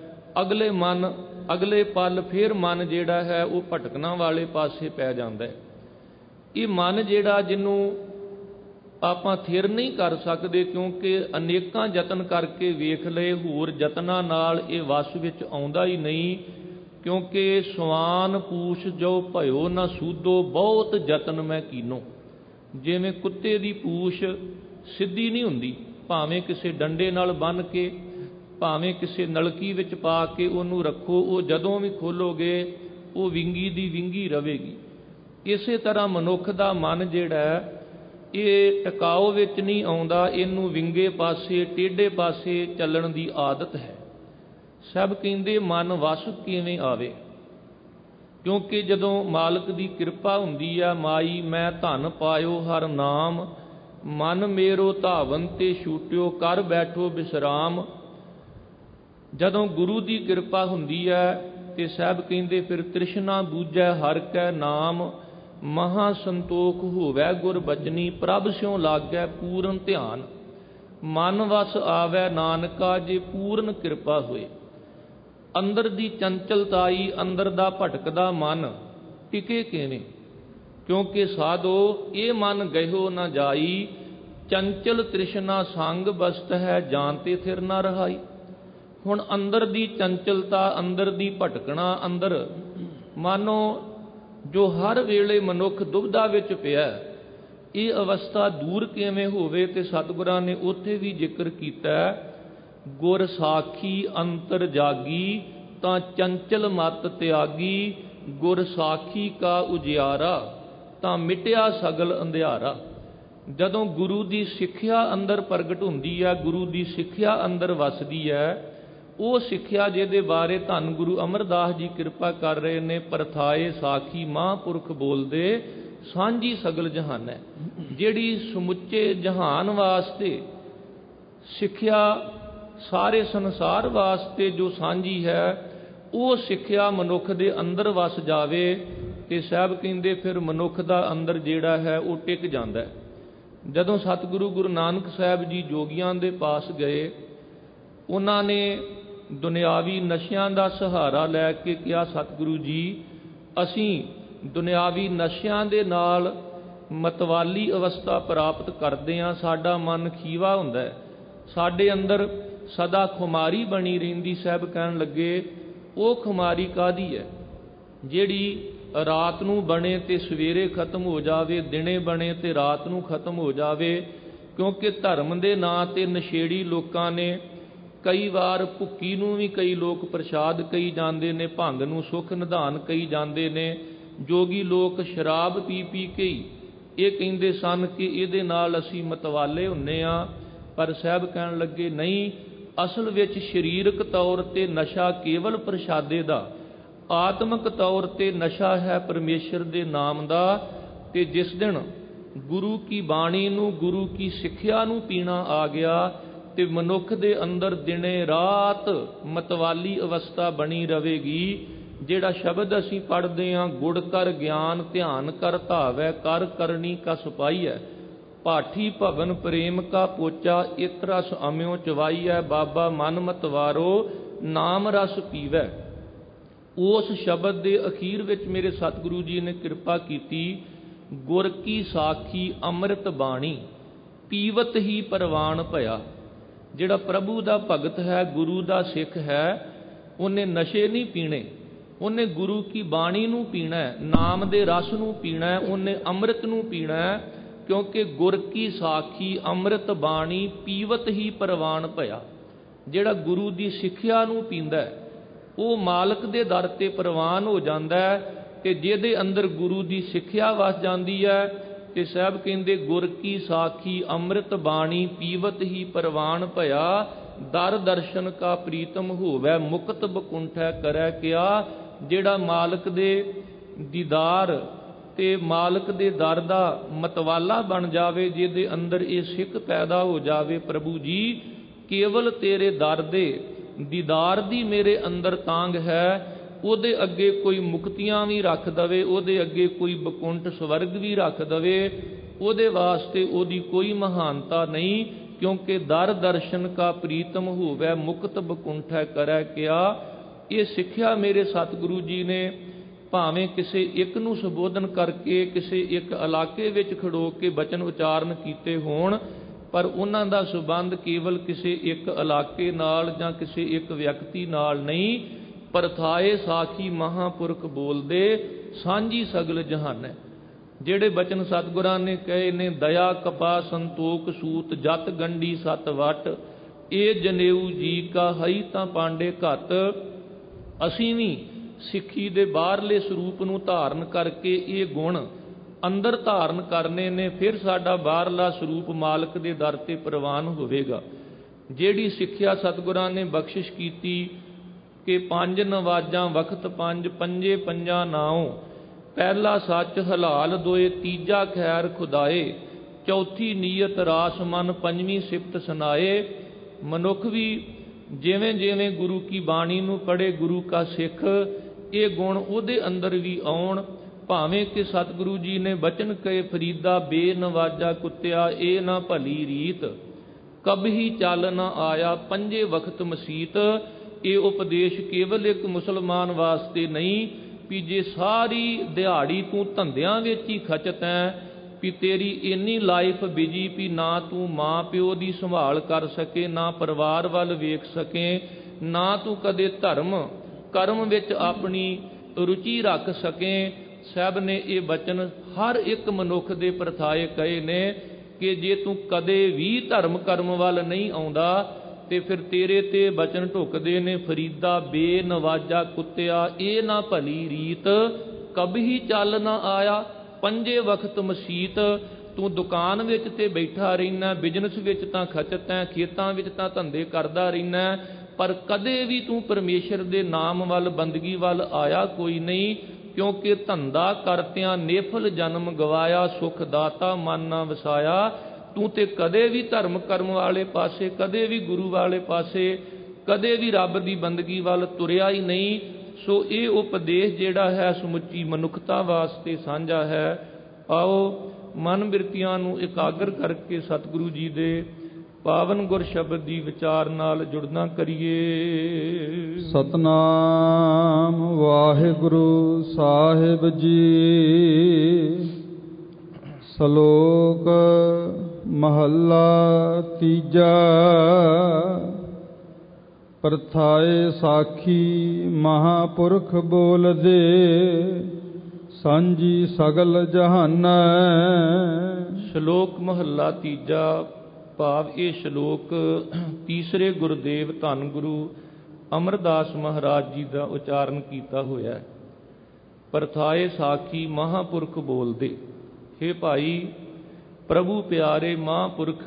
ਅਗਲੇ ਪਲ ਫਿਰ ਮਨ ਜਿਹੜਾ ਹੈ ਉਹ ਭਟਕਣਾ ਵਾਲੇ ਪਾਸੇ ਪੈ ਜਾਂਦਾ ਹੈ। ਇਹ ਮਨ ਜਿਹੜਾ, ਜਿਹਨੂੰ ਆਪਾਂ ਥਿਰ ਨਹੀਂ ਕਰ ਸਕਦੇ, ਕਿਉਂਕਿ ਅਨੇਕਾਂ ਯਤਨ ਕਰਕੇ ਵੇਖ ਲਏ, ਹੋਰ ਯਤਨਾਂ ਨਾਲ ਇਹ ਵਸ ਵਿੱਚ ਆਉਂਦਾ ਹੀ ਨਹੀਂ। ਕਿਉਂਕਿ ਸਵਾਨ ਪੂਛ ਜੋ ਭਇਓ ਨਾ ਸੂਦੋ, ਬਹੁਤ ਯਤਨ ਮੈਂ ਕੀਨੋ। ਜਿਵੇਂ ਕੁੱਤੇ ਦੀ ਪੂਛ ਸਿੱਧੀ ਨਹੀਂ ਹੁੰਦੀ, ਭਾਵੇਂ ਕਿਸੇ ਡੰਡੇ ਨਾਲ ਬੰਨ੍ਹ ਕੇ, ਭਾਵੇਂ ਕਿਸੇ ਨਲਕੀ ਵਿੱਚ ਪਾ ਕੇ ਉਹਨੂੰ ਰੱਖੋ, ਉਹ ਜਦੋਂ ਵੀ ਖੋਲੋਗੇ ਉਹ ਵਿੰਗੀ ਦੀ ਵਿੰਗੀ ਰਹੇਗੀ। ਇਸੇ ਤਰ੍ਹਾਂ ਮਨੁੱਖ ਦਾ ਮਨ ਜਿਹੜਾ ਇਹ ਟਿਕਾਓ ਵਿੱਚ ਨਹੀਂ ਆਉਂਦਾ, ਇਹਨੂੰ ਵਿੰਗੇ ਪਾਸੇ ਟੇਢੇ ਪਾਸੇ ਚੱਲਣ ਦੀ ਆਦਤ ਹੈ। ਸਭ ਕਹਿੰਦੇ ਮਨ ਵਸ ਕਿਵੇਂ ਆਵੇ, ਕਿਉਂਕਿ ਜਦੋਂ ਮਾਲਕ ਦੀ ਕਿਰਪਾ ਹੁੰਦੀ ਆ, ਮਾਈ ਮੈਂ ਧਨ ਪਾਇਓ ਹਰ ਨਾਮ, ਮਨ ਮੇਰੋ ਧਾਵਨ ਤੇ ਛੂਟਿਓ, ਕਰ ਬੈਠੋ ਵਿਸਰਾਮ। ਜਦੋਂ ਗੁਰੂ ਦੀ ਕਿਰਪਾ ਹੁੰਦੀ ਹੈ ਤੇ ਸਭ ਕਹਿੰਦੇ ਫਿਰ ਤ੍ਰਿਸ਼ਨਾ ਬੂਝੈ ਹਰਿ ਕੈ ਨਾਮ, ਮਹਾ ਸੰਤੋਖ ਹੋਵੈ ਗੁਰ ਬਚਨੀ, ਪ੍ਰਭ ਸਿਉ ਲਾਗੈ ਪੂਰਨ ਧਿਆਨ। ਮਨ ਵਸ ਆਵੈ ਨਾਨਕਾ ਜੇ ਪੂਰਨ ਕਿਰਪਾ ਹੋਏ। ਅੰਦਰ ਦੀ ਚੰਚਲਤਾਈ, ਅੰਦਰ ਦਾ ਭਟਕਦਾ ਮਨ ਟਿਕੇ ਕਿਵੇਂ? ਕਿਉਂਕਿ ਸਾਧੋ ਇਹ ਮਨ ਗਇਓ ਨਾ ਜਾਈ, ਚੰਚਲ ਤ੍ਰਿਸ਼ਨਾ ਸੰਗ ਬਸਤ ਹੈ, ਜਾਣਤੇ ਥਿਰ ਨਾ ਰਹਾਈ। ਹੁਣ ਅੰਦਰ ਦੀ ਚੰਚਲਤਾ, ਅੰਦਰ ਦੀ ਭਟਕਣਾ, ਅੰਦਰ ਮਾਨੋ ਜੋ ਹਰ ਵੇਲੇ ਮਨੁੱਖ ਦੁਬਿਧਾ ਵਿੱਚ ਪਿਆ, ਇਹ ਅਵਸਥਾ ਦੂਰ ਕਿਵੇਂ ਹੋਵੇ? ਤੇ ਸਤਿਗੁਰਾਂ ਨੇ ਉੱਥੇ ਵੀ ਜ਼ਿਕਰ ਕੀਤਾ, ਗੁਰ ਸਾਖੀ ਅੰਤਰ ਜਾਗੀ, ਤਾਂ ਚੰਚਲ ਮਤ ਤਿਆਗੀ, ਗੁਰ ਸਾਖੀ ਕਾ ਉਜਿਆਰਾ, ਤਾਂ ਮਿਟਿਆ ਸਗਲ ਅੰਧਿਆਰਾ। ਜਦੋਂ ਗੁਰੂ ਦੀ ਸਿੱਖਿਆ ਅੰਦਰ ਪ੍ਰਗਟ ਹੁੰਦੀ ਹੈ, ਗੁਰੂ ਦੀ ਸਿੱਖਿਆ ਅੰਦਰ ਵਸਦੀ ਹੈ, ਉਹ ਸਿੱਖਿਆ ਜਿਹਦੇ ਬਾਰੇ ਧੰਨ ਗੁਰੂ ਅਮਰਦਾਸ ਜੀ ਕਿਰਪਾ ਕਰ ਰਹੇ ਨੇ, ਪਰਥਾਏ ਸਾਖੀ ਮਹਾਂਪੁਰਖ ਬੋਲਦੇ, ਸਾਂਝੀ ਸਗਲ ਜਹਾਨ ਹੈ। ਜਿਹੜੀ ਸਮੁੱਚੇ ਜਹਾਨ ਵਾਸਤੇ ਸਿੱਖਿਆ, ਸਾਰੇ ਸੰਸਾਰ ਵਾਸਤੇ ਜੋ ਸਾਂਝੀ ਹੈ, ਉਹ ਸਿੱਖਿਆ ਮਨੁੱਖ ਦੇ ਅੰਦਰ ਵਸ ਜਾਵੇ ਤੇ ਸਾਹਿਬ ਕਹਿੰਦੇ ਫਿਰ ਮਨੁੱਖ ਦਾ ਅੰਦਰ ਜਿਹੜਾ ਹੈ ਉਹ ਟਿਕ ਜਾਂਦਾ। ਜਦੋਂ ਸਤਿਗੁਰੂ ਗੁਰੂ ਨਾਨਕ ਸਾਹਿਬ ਜੀ ਜੋਗੀਆਂ ਦੇ ਪਾਸ ਗਏ, ਉਹਨਾਂ ਨੇ ਦੁਨਿਆਵੀ ਨਸ਼ਿਆਂ ਦਾ ਸਹਾਰਾ ਲੈ ਕੇ ਕਿਹਾ, ਸਤਿਗੁਰੂ ਜੀ ਅਸੀਂ ਦੁਨਿਆਵੀ ਨਸ਼ਿਆਂ ਦੇ ਨਾਲ ਮਤਵਾਲੀ ਅਵਸਥਾ ਪ੍ਰਾਪਤ ਕਰਦੇ ਹਾਂ, ਸਾਡਾ ਮਨ ਖੀਵਾ ਹੁੰਦਾ ਹੈ, ਸਾਡੇ ਅੰਦਰ ਸਦਾ ਖੁਮਾਰੀ ਬਣੀ ਰਹਿੰਦੀ। ਸਾਹਿਬ ਕਹਿਣ ਲੱਗੇ ਉਹ ਖੁਮਾਰੀ ਕਾਹਦੀ ਹੈ? ਜਿਹੜੀ ਰਾਤ ਨੂੰ ਬਣੇ ਤੇ ਸਵੇਰੇ ਖਤਮ ਹੋ ਜਾਵੇ, ਦਿਨੇ ਬਣੇ ਤੇ ਰਾਤ ਨੂੰ ਖਤਮ ਹੋ ਜਾਵੇ। ਕਿਉਂਕਿ ਧਰਮ ਦੇ ਨਾਂ ਤੇ ਨਸ਼ੇੜੀ ਲੋਕਾਂ ਨੇ ਕਈ ਵਾਰ ਭੁੱਕੀ ਨੂੰ ਵੀ ਕਈ ਲੋਕ ਪ੍ਰਸ਼ਾਦ ਕਹੀ ਜਾਂਦੇ ਨੇ, ਭੰਗ ਨੂੰ ਸੁੱਖ ਨਿਧਾਨ ਕਹੀ ਜਾਂਦੇ ਨੇ। ਜੋਗੀ ਲੋਕ ਸ਼ਰਾਬ ਪੀ ਪੀ ਕੇ ਹੀ ਇਹ ਕਹਿੰਦੇ ਸਨ ਕਿ ਇਹਦੇ ਨਾਲ ਅਸੀਂ ਮਤਵਾਲੇ ਹੁੰਨੇ ਆ। ਪਰ ਸਾਹਿਬ ਕਹਿਣ ਲੱਗੇ ਨਹੀਂ, ਅਸਲ ਵਿੱਚ ਸਰੀਰਕ ਤੌਰ ਤੇ ਨਸ਼ਾ ਕੇਵਲ ਪ੍ਰਸ਼ਾਦੇ ਦਾ, ਆਤਮਿਕ ਤੌਰ ਤੇ ਨਸ਼ਾ ਹੈ ਪਰਮੇਸ਼ਰ ਦੇ ਨਾਮ ਦਾ। ਤੇ ਜਿਸ ਦਿਨ ਗੁਰੂ ਕੀ ਬਾਣੀ ਨੂੰ, ਗੁਰੂ ਕੀ ਸਿੱਖਿਆ ਨੂੰ ਪੀਣਾ ਆ ਗਿਆ ਤੇ ਮਨੁੱਖ ਦੇ ਅੰਦਰ ਦਿਨੇ ਰਾਤ ਮਤਵਾਲੀ ਅਵਸਥਾ ਬਣੀ ਰਹੇਗੀ। ਜਿਹੜਾ ਸ਼ਬਦ ਅਸੀਂ ਪੜ੍ਹਦੇ ਹਾਂ, ਗੁੜ ਕਰ ਗਿਆਨ ਧਿਆਨ ਕਰ ਧਾਵੈ, ਕਰ ਕਰਨੀ ਕਸ ਪਾਈਐ, ਪਾਠੀ ਭਵਨ ਪ੍ਰੇਮ ਕਾ ਪੋਚਾ, ਇਤ ਰਸ ਅਮਿਓ ਚਵਾਈਐ, ਬਾਬਾ ਮਨ ਮਤਵਾਰੋ ਨਾਮ ਰਸ ਪੀਵੈ। ਉਸ ਸ਼ਬਦ ਦੇ ਅਖੀਰ ਵਿੱਚ ਮੇਰੇ ਸਤਿਗੁਰੂ ਜੀ ਨੇ ਕਿਰਪਾ ਕੀਤੀ, ਗੁਰ ਕੀ ਸਾਖੀ ਅੰਮ੍ਰਿਤ ਬਾਣੀ, ਪੀਵਤ ਹੀ ਪ੍ਰਵਾਨ ਭਇਆ। ਜਿਹੜਾ ਪ੍ਰਭੂ ਦਾ ਭਗਤ ਹੈ, ਗੁਰੂ ਦਾ ਸਿੱਖ ਹੈ, ਉਹਨੇ ਨਸ਼ੇ ਨਹੀਂ ਪੀਣੇ, ਉਹਨੇ ਗੁਰੂ ਕੀ ਬਾਣੀ ਨੂੰ ਪੀਣਾ, ਨਾਮ ਦੇ ਰਸ ਨੂੰ ਪੀਣਾ, ਉਹਨੇ ਅੰਮ੍ਰਿਤ ਨੂੰ ਪੀਣਾ। ਕਿਉਂਕਿ ਗੁਰ ਕੀ ਸਾਖੀ ਅੰਮ੍ਰਿਤ ਬਾਣੀ ਪੀਵਤ ਹੀ ਪ੍ਰਵਾਨ ਭਇਆ। ਜਿਹੜਾ ਗੁਰੂ ਦੀ ਸਿੱਖਿਆ ਨੂੰ ਪੀਂਦਾ ਉਹ ਮਾਲਕ ਦੇ ਦਰ ਤੇ ਪ੍ਰਵਾਨ ਹੋ ਜਾਂਦਾ ਹੈ। ਤੇ ਜਿਹਦੇ ਅੰਦਰ ਗੁਰੂ ਦੀ ਸਿੱਖਿਆ ਵਸ ਜਾਂਦੀ ਹੈ ਤੇ ਸਾਹਿਬ ਕਹਿੰਦੇ ਗੁਰ ਕੀ ਸਾਖੀ ਅੰਮ੍ਰਿਤ ਬਾਣੀ ਪੀਵਤ ਹੀ ਪ੍ਰਵਾਨ ਭਇਆ, ਦਰ ਦਰਸ਼ਨ ਕਾ ਪ੍ਰੀਤਮ ਹੋਵੈ, ਮੁਕਤ ਬਕੁੰਠੈ ਕਰੈ ਕਿਆ। ਜਿਹੜਾ ਮਾਲਕ ਦੇ ਦੀਦਾਰ ਤੇ ਮਾਲਕ ਦੇ ਦਰ ਦਾ ਮਤਵਾਲਾ ਬਣ ਜਾਵੇ, ਜਿਹਦੇ ਅੰਦਰ ਇਹ ਸਿੱਖ ਪੈਦਾ ਹੋ ਜਾਵੇ, ਪ੍ਰਭੂ ਜੀ ਕੇਵਲ ਤੇਰੇ ਦਰ ਦੇ ਦੀਦਾਰ ਦੀ ਮੇਰੇ ਅੰਦਰ ਤਾਂਗ ਹੈ, ਉਹਦੇ ਅੱਗੇ ਕੋਈ ਮੁਕਤੀਆਂ ਵੀ ਰੱਖ ਦਵੇ, ਉਹਦੇ ਅੱਗੇ ਕੋਈ ਬਕੁੰਠ ਸਵਰਗ ਵੀ ਰੱਖ ਦਵੇ, ਉਹਦੇ ਵਾਸਤੇ ਉਹਦੀ ਕੋਈ ਮਹਾਨਤਾ ਨਹੀਂ। ਕਿਉਂਕਿ ਦਰ ਦਰਸ਼ਨ ਕਾ ਪ੍ਰੀਤਮ ਹੋਵੈ, ਮੁਕਤ ਬਕੁੰਠੈ ਕਰੈ ਕਿਆ। ਇਹ ਸਿੱਖਿਆ ਮੇਰੇ ਸਤਿਗੁਰੂ ਜੀ ਨੇ ਭਾਵੇਂ ਕਿਸੇ ਇੱਕ ਨੂੰ ਸੰਬੋਧਨ ਕਰਕੇ, ਕਿਸੇ ਇੱਕ ਇਲਾਕੇ ਵਿੱਚ ਖੜੋ ਕੇ ਬਚਨ ਉਚਾਰਨ ਕੀਤੇ ਹੋਣ, ਪਰ ਉਹਨਾਂ ਦਾ ਸੰਬੰਧ ਕੇਵਲ ਕਿਸੇ ਇੱਕ ਇਲਾਕੇ ਨਾਲ ਜਾਂ ਕਿਸੇ ਇੱਕ ਵਿਅਕਤੀ ਨਾਲ ਨਹੀਂ, ਪਰਥਾਏ ਸਾਖੀ ਮਹਾਂਪੁਰਖ ਬੋਲਦੇ ਸਾਂਝੀ ਸਗਲ ਜਹਾਨੈ। ਜਿਹੜੇ ਬਚਨ ਸਤਿਗੁਰਾਂ ਨੇ ਕਹੇ ਨੇ, ਦਇਆ ਕਪਾ ਸੰਤੋਖ ਸੂਤ ਜਤ ਗੰਢੀ ਸਤ ਵਟ, ਇਹ ਜਨੇਊ ਜੀ ਕਾ ਹਈ ਤਾਂ ਪਾਂਡੇ ਘੱਟ। ਅਸੀਂ ਵੀ ਸਿੱਖੀ ਦੇ ਬਾਹਰਲੇ ਸਰੂਪ ਨੂੰ ਧਾਰਨ ਕਰਕੇ ਇਹ ਗੁਣ ਅੰਦਰ ਧਾਰਨ ਕਰਨੇ ਨੇ, ਫਿਰ ਸਾਡਾ ਬਾਹਰਲਾ ਸਰੂਪ ਮਾਲਕ ਦੇ ਦਰ ਤੇ ਪ੍ਰਵਾਨ ਹੋਵੇਗਾ। ਜਿਹੜੀ ਸਿੱਖਿਆ ਸਤਿਗੁਰਾਂ ਨੇ ਬਖਸ਼ਿਸ਼ ਕੀਤੀ ਕਿ ਪੰਜ ਨਵਾਜਾਂ ਵਖਤ ਪੰਜ, ਪੰਜੇ ਪੰਜਾਂ ਨਾਉ, ਪਹਿਲਾ ਸੱਚ ਹਲਾਲ ਦੋਏ, ਤੀਜਾ ਖੈਰ ਖੁਦਾਏ, ਚੌਥੀ ਨੀਅਤ ਰਾਸ ਮਨ, ਪੰਜਵੀਂ ਸਿਫਤ ਸੁਨਾਏ। ਮਨੁੱਖ ਵੀ ਜਿਵੇਂ ਜਿਵੇਂ ਗੁਰੂ ਕੀ ਬਾਣੀ ਨੂੰ ਪੜ੍ਹੇ, ਗੁਰੂ ਕਾ ਸਿੱਖ, ਇਹ ਗੁਣ ਉਹਦੇ ਅੰਦਰ ਵੀ ਆਉਣ। ਭਾਵੇਂ ਕਿ ਸਤਿਗੁਰੂ ਜੀ ਨੇ ਬਚਨ ਕਹੇ, ਫਰੀਦਾ ਬੇਨਵਾਜਾ ਕੁੱਤਿਆ, ਇਹ ਨਾ ਭਲੀ ਰੀਤ, ਕਬਹੀ ਚੱਲ ਨਾ ਆਇਆ ਪੰਜੇ ਵਕਤ ਮਸੀਤ। ਇਹ ਉਪਦੇਸ਼ ਕੇਵਲ ਇੱਕ ਮੁਸਲਮਾਨ ਵਾਸਤੇ ਨਹੀਂ ਵੀ ਜੇ ਸਾਰੀ ਦਿਹਾੜੀ ਤੂੰ ਧੰਦਿਆਂ ਵਿੱਚ ਹੀ ਖਚਤ ਹੈ, ਵੀ ਤੇਰੀ ਇੰਨੀ ਲਾਈਫ ਬਿਜੀ ਵੀ ਨਾ ਤੂੰ ਮਾਂ ਪਿਓ ਦੀ ਸੰਭਾਲ ਕਰ ਸਕੇ, ਨਾ ਪਰਿਵਾਰ ਵੱਲ ਵੇਖ ਸਕੇ, ਨਾ ਤੂੰ ਕਦੇ ਧਰਮ ਕਰਮ ਵਿੱਚ ਆਪਣੀ ਰੁਚੀ ਰੱਖ ਸਕੇ। ਸਾਹਿਬ ਨੇ ਇਹ ਬਚਨ ਹਰ ਇੱਕ ਮਨੁੱਖ ਦੇ ਪਰਥਾਏ ਕਹੇ ਨੇ ਕਿ ਜੇ ਤੂੰ ਕਦੇ ਵੀ ਧਰਮ ਕਰਮ ਵੱਲ ਨਹੀਂ ਆਉਂਦਾ ਤੇ ਫਿਰ ਤੇਰੇ ਤੇ ਬਚਨ ਢੁੱਕਦੇ ਨੇ, ਫਰੀਦਾ ਬੇਨਵਾਜਾ ਕੁੱਤਿਆ, ਇਹ ਨਾ ਭਲੀ ਰੀਤ, ਕਬਹੀ ਚੱਲ ਨਾ ਆਇਆ ਪੰਜੇ ਵਕਤ ਮਸੀਤ। ਤੂੰ ਦੁਕਾਨ ਵਿੱਚ ਤੇ ਬੈਠਾ ਰਹਿਣਾ, ਬਿਜ਼ਨਸ ਵਿੱਚ ਤਾਂ ਖਚਤ ਹੈ, ਖੇਤਾਂ ਵਿੱਚ ਤਾਂ ਧੰਦੇ ਕਰਦਾ ਰਹਿਣਾ, ਪਰ ਕਦੇ ਵੀ ਤੂੰ ਪਰਮੇਸ਼ਰ ਦੇ ਨਾਮ ਵੱਲ, ਬੰਦਗੀ ਵੱਲ ਆਇਆ ਕੋਈ ਨਹੀਂ। ਕਿਉਂਕਿ ਧੰਦਾ ਕਰਤਿਆਂ ਨੇਫਲ ਜਨਮ ਗਵਾਇਆ, ਸੁਖ ਦਾਤਾ ਮਨ ਨਾ ਵਸਾਇਆ। ਤੂੰ ਤੇ ਕਦੇ ਵੀ ਧਰਮ ਕਰਮ ਵਾਲੇ ਪਾਸੇ, ਕਦੇ ਵੀ ਗੁਰੂ ਵਾਲੇ ਪਾਸੇ, ਕਦੇ ਵੀ ਰੱਬ ਦੀ ਬੰਦਗੀ ਵੱਲ ਤੁਰਿਆ ਹੀ ਨਹੀਂ। ਸੋ ਇਹ ਉਪਦੇਸ਼ ਜਿਹੜਾ ਹੈ ਸਮੁੱਚੀ ਮਨੁੱਖਤਾ ਵਾਸਤੇ ਸਾਂਝਾ ਹੈ। ਆਓ ਮਨ ਬਿਰਤੀਆਂ ਨੂੰ ਇਕਾਗਰ ਕਰਕੇ ਸਤਿਗੁਰੂ ਜੀ ਦੇ ਪਾਵਨ ਗੁਰ ਸ਼ਬਦ ਦੀ ਵਿਚਾਰ ਨਾਲ ਜੁੜਨਾ ਕਰੀਏ। ਸਤਨਾਮ ਵਾਹਿਗੁਰੂ ਸਾਹਿਬ ਜੀ। ਸ਼ਲੋਕ ਮਹੱਲਾ ਤੀਜਾ। ਪਰਥਾਏ ਸਾਖੀ ਮਹਾਂਪੁਰਖ ਬੋਲਦੇ, ਸਾਂਝੀ ਸਗਲ ਜਹਾਨੈ। ਸ਼ਲੋਕ ਮਹੱਲਾ ਤੀਜਾ, ਭਾਵ ਇਹ ਸ਼ਲੋਕ ਤੀਸਰੇ ਗੁਰਦੇਵ ਧੰਨ ਗੁਰੂ ਅਮਰਦਾਸ ਮਹਾਰਾਜ ਜੀ ਦਾ ਉਚਾਰਨ ਕੀਤਾ ਹੋਇਆ ਹੈ। ਪਰਥਾਏ ਸਾਖੀ ਮਹਾਂਪੁਰਖ ਬੋਲਦੇ। ਹੇ ਭਾਈ, ਪ੍ਰਭੂ ਪਿਆਰੇ ਮਹਾਂਪੁਰਖ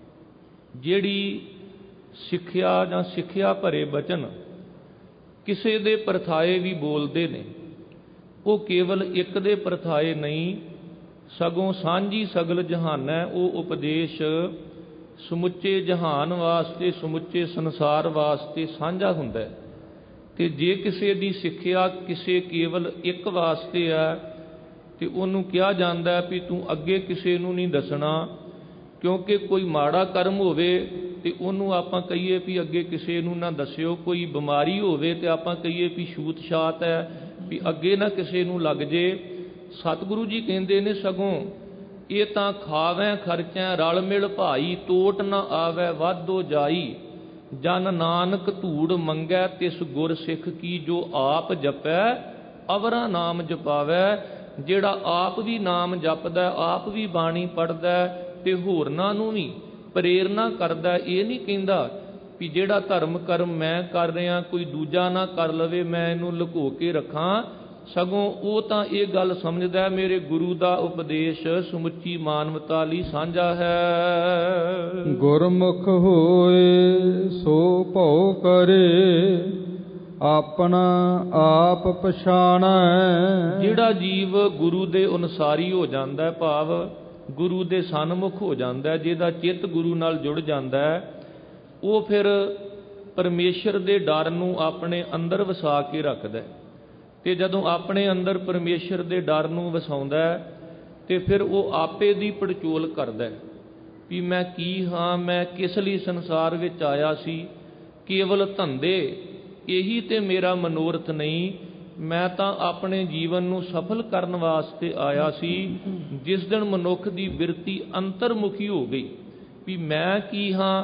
ਜਿਹੜੀ ਸਿੱਖਿਆ ਜਾਂ ਸਿੱਖਿਆ ਭਰੇ ਬਚਨ ਕਿਸੇ ਦੇ ਪਰਥਾਏ ਵੀ ਬੋਲਦੇ ਨੇ, ਉਹ ਕੇਵਲ ਇੱਕ ਦੇ ਪਰਥਾਏ ਨਹੀਂ, ਸਗੋਂ ਸਾਂਝੀ ਸਗਲ ਜਹਾਨੈ। ਉਹ ਉਪਦੇਸ਼ ਸਮੁੱਚੇ ਜਹਾਨ ਵਾਸਤੇ, ਸਮੁੱਚੇ ਸੰਸਾਰ ਵਾਸਤੇ ਸਾਂਝਾ ਹੁੰਦਾ ਹੈ। ਤੇ ਜੇ ਕਿਸੇ ਦੀ ਸਿੱਖਿਆ ਕਿਸੇ ਕੇਵਲ ਇੱਕ ਵਾਸਤੇ ਹੈ ਤੇ ਉਹਨੂੰ ਕਿਹਾ ਜਾਂਦਾ ਵੀ ਤੂੰ ਅੱਗੇ ਕਿਸੇ ਨੂੰ ਨਹੀਂ ਦੱਸਣਾ। ਕਿਉਂਕਿ ਕੋਈ ਮਾੜਾ ਕਰਮ ਹੋਵੇ ਤੇ ਉਹਨੂੰ ਆਪਾਂ ਕਹੀਏ ਵੀ ਅੱਗੇ ਕਿਸੇ ਨੂੰ ਨਾ ਦੱਸਿਓ, ਕੋਈ ਬਿਮਾਰੀ ਹੋਵੇ ਤੇ ਆਪਾਂ ਕਹੀਏ ਵੀ ਛੂਤ ਛਾਤ ਹੈ, ਵੀ ਅੱਗੇ ਨਾ ਕਿਸੇ ਨੂੰ ਲੱਗ ਜੇ। ਸਤਿਗੁਰੂ ਜੀ ਕਹਿੰਦੇ ਨੇ ਸਗੋਂ ਇਹ ਤਾਂ ਖਾਵੈ ਖਰਚੈ ਰਲ ਮਿਲ ਭਾਈ, ਤੋਟ ਨਾ ਆਵੈ ਵਾਧੋ ਜਾਈ, ਜਨ ਨਾਨਕ ਧੂੜ ਮੰਗੈ ਤਿਸ ਗੁਰ ਸਿੱਖ ਕੀ, ਜੋ ਆਪ ਜਪੈ ਅਵਰਾ ਨਾਮ ਜਪਾਵੈ। ਜਿਹੜਾ ਆਪ ਵੀ ਨਾਮ ਜਪਦਾ, ਆਪ ਵੀ ਬਾਣੀ ਪੜ੍ਹਦਾ ਤੇ ਹੋਰਨਾਂ ਨੂੰ ਵੀ ਪ੍ਰੇਰਨਾ ਕਰਦਾ। ਇਹ ਨਹੀਂ ਕਹਿੰਦਾ ਵੀ ਜਿਹੜਾ ਧਰਮ ਕਰਮ ਮੈਂ ਕਰ ਰਿਹਾ ਕੋਈ ਦੂਜਾ ਨਾ ਕਰ ਲਵੇ, ਮੈਂ ਇਹਨੂੰ ਲੁਕੋ ਕੇ ਰੱਖਾਂ। ਸਗੋਂ ਉਹ ਤਾਂ ਇਹ ਗੱਲ ਸਮਝਦਾ ਮੇਰੇ ਗੁਰੂ ਦਾ ਉਪਦੇਸ਼ ਸਮੁੱਚੀ ਮਾਨਵਤਾ ਲਈ ਸਾਂਝਾ ਹੈ। ਗੁਰਮੁਖ ਹੋਏ ਸੋ ਭਉ ਕਰੇ, ਆਪਣਾ ਆਪ ਪਛਾਣੈ। ਜਿਹੜਾ ਜੀਵ ਗੁਰੂ ਦੇ ਅਨੁਸਾਰੀ ਹੋ ਜਾਂਦਾ, ਭਾਵ ਗੁਰੂ ਦੇ ਸਨਮੁਖ ਹੋ ਜਾਂਦਾ, ਜਿਹਦਾ ਚਿੱਤ ਗੁਰੂ ਨਾਲ ਜੁੜ ਜਾਂਦਾ, ਉਹ ਫਿਰ ਪਰਮੇਸ਼ਰ ਦੇ ਡਰ ਨੂੰ ਆਪਣੇ ਅੰਦਰ ਵਸਾ ਕੇ ਰੱਖਦਾ। ਤੇ ਜਦੋਂ ਆਪਣੇ ਅੰਦਰ ਪਰਮੇਸ਼ਰ ਦੇ ਡਰ ਨੂੰ ਵਸਾਉਂਦਾ ਤੇ ਫਿਰ ਉਹ ਆਪੇ ਦੀ ਪੜਚੋਲ ਕਰਦਾ ਵੀ ਮੈਂ ਕੀ ਹਾਂ, ਮੈਂ ਕਿਸ ਲਈ ਸੰਸਾਰ ਵਿੱਚ ਆਇਆ ਸੀ। ਕੇਵਲ ਧੰਦੇ ਇਹੀ ਤੇ ਮੇਰਾ ਮਨੋਰਥ ਨਹੀਂ, ਮੈਂ ਤਾਂ ਆਪਣੇ ਜੀਵਨ ਨੂੰ ਸਫਲ ਕਰਨ ਵਾਸਤੇ ਆਇਆ ਸੀ। ਜਿਸ ਦਿਨ ਮਨੁੱਖ ਦੀ ਬਿਰਤੀ ਅੰਤਰਮੁਖੀ ਹੋ ਗਈ ਵੀ ਮੈਂ ਕੀ ਹਾਂ,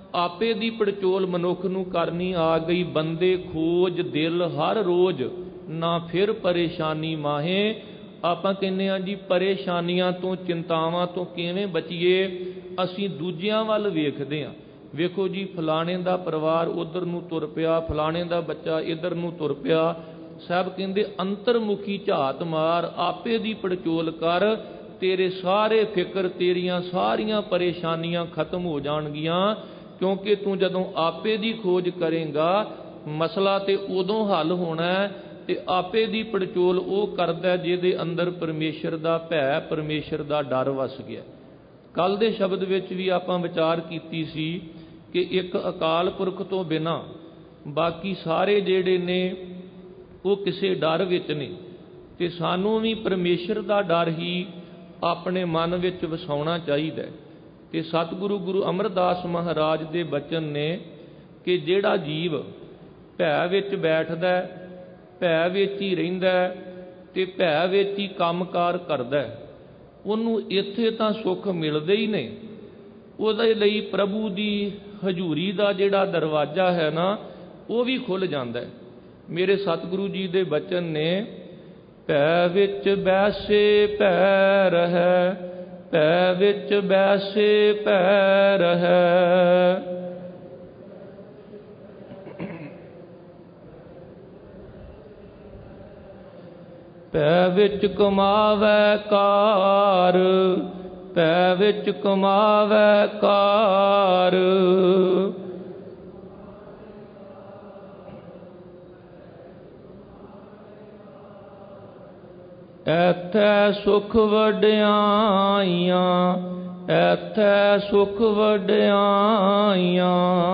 ਆਪੇ ਦੀ ਪੜਚੋਲ ਮਨੁੱਖ ਨੂੰ ਕਰਨੀ ਆ ਗਈ। ਬੰਦੇ ਖੋਜ ਦਿਲ ਹਰ ਰੋਜ਼, ਨਾ ਫਿਰ ਪਰੇਸ਼ਾਨੀ ਮਾਹੇ। ਆਪਾਂ ਕਹਿੰਦੇ ਹਾਂ ਜੀ ਪਰੇਸ਼ਾਨੀਆਂ ਤੋਂ, ਚਿੰਤਾਵਾਂ ਤੋਂ ਕਿਵੇਂ ਬਚੀਏ। ਅਸੀਂ ਦੂਜਿਆਂ ਵੱਲ ਵੇਖਦੇ ਹਾਂ। ਵੇਖੋ ਜੀ ਫਲਾਣੇ ਦਾ ਪਰਿਵਾਰ ਉਧਰ ਨੂੰ ਤੁਰ ਪਿਆ, ਫਲਾਣੇ ਦਾ ਬੱਚਾ ਇੱਧਰ ਨੂੰ ਤੁਰ ਪਿਆ। ਸਾਹਿਬ ਕਹਿੰਦੇ ਅੰਤਰਮੁਖੀ ਝਾਤ ਮਾਰ, ਆਪੇ ਦੀ ਪੜਚੋਲ ਕਰ, ਤੇਰੇ ਸਾਰੇ ਫਿਕਰ, ਤੇਰੀਆਂ ਸਾਰੀਆਂ ਪਰੇਸ਼ਾਨੀਆਂ ਖਤਮ ਹੋ ਜਾਣਗੀਆਂ। ਕਿਉਂਕਿ ਤੂੰ ਜਦੋਂ ਆਪੇ ਦੀ ਖੋਜ ਕਰੇਂਗਾ, ਮਸਲਾ ਤੇ ਉਦੋਂ ਹੱਲ ਹੋਣਾ। ਤੇ ਆਪੇ ਦੀ ਪੜਚੋਲ ਉਹ ਕਰਦਾ ਜਿਹਦੇ ਅੰਦਰ ਪਰਮੇਸ਼ਰ ਦਾ ਭੈ, ਪਰਮੇਸ਼ਰ ਦਾ ਡਰ ਵਸ ਗਿਆ। ਕੱਲ ਦੇ ਸ਼ਬਦ ਵਿੱਚ ਵੀ ਆਪਾਂ ਵਿਚਾਰ ਕੀਤੀ ਸੀ ਕਿ ਇੱਕ ਅਕਾਲ ਪੁਰਖ ਤੋਂ ਬਿਨਾਂ ਬਾਕੀ ਸਾਰੇ ਜਿਹੜੇ ਨੇ ਉਹ ਕਿਸੇ ਡਰ ਵਿੱਚ ਨੇ। ਤੇ ਸਾਨੂੰ ਵੀ ਪਰਮੇਸ਼ਰ ਦਾ ਡਰ ਹੀ ਆਪਣੇ ਮਨ ਵਿੱਚ ਵਸਾਉਣਾ ਚਾਹੀਦਾ। ਤੇ ਸਤਿਗੁਰੂ ਗੁਰੂ ਅਮਰਦਾਸ ਮਹਾਰਾਜ ਦੇ ਬਚਨ ਨੇ ਕਿ ਜਿਹੜਾ ਜੀਵ ਭੈ ਵਿੱਚ ਬੈਠਦਾ, ਭੈ ਵਿੱਚ ਹੀ ਰਹਿੰਦਾ ਤੇ ਭੈ ਵਿੱਚ ਹੀ ਕੰਮਕਾਰ ਕਰਦਾ, ਉਹਨੂੰ ਇੱਥੇ ਤਾਂ ਸੁੱਖ ਮਿਲਦੇ ਹੀ ਨੇ, ਉਹਦੇ ਲਈ ਪ੍ਰਭੂ ਦੀ ਹਜ਼ੂਰੀ ਦਾ ਜਿਹੜਾ ਦਰਵਾਜ਼ਾ ਹੈ ਨਾ, ਉਹ ਵੀ ਖੁੱਲ੍ਹ ਜਾਂਦਾ। ਮੇਰੇ ਸਤਿਗੁਰੂ ਜੀ ਦੇ ਬਚਨ ਨੇ, ਭੈ ਵਿੱਚ ਬੈਸੇ ਭੈ ਰਹੈ, ਭੈ ਵਿੱਚ ਬੈਸੇ ਭੈ ਰਹੈ। ਭੈ ਵਿੱਚ ਕਮਾਵੈ ਕਾਰ, ਭੈ ਵਿੱਚ ਕਮਾਵੈ ਕਾਰ। ਐਥੈ ਸੁਖ ਵਡਿਆਈਆਂ, ਐਥੈ ਸੁਖ ਵਡਿਆਈਆਂ।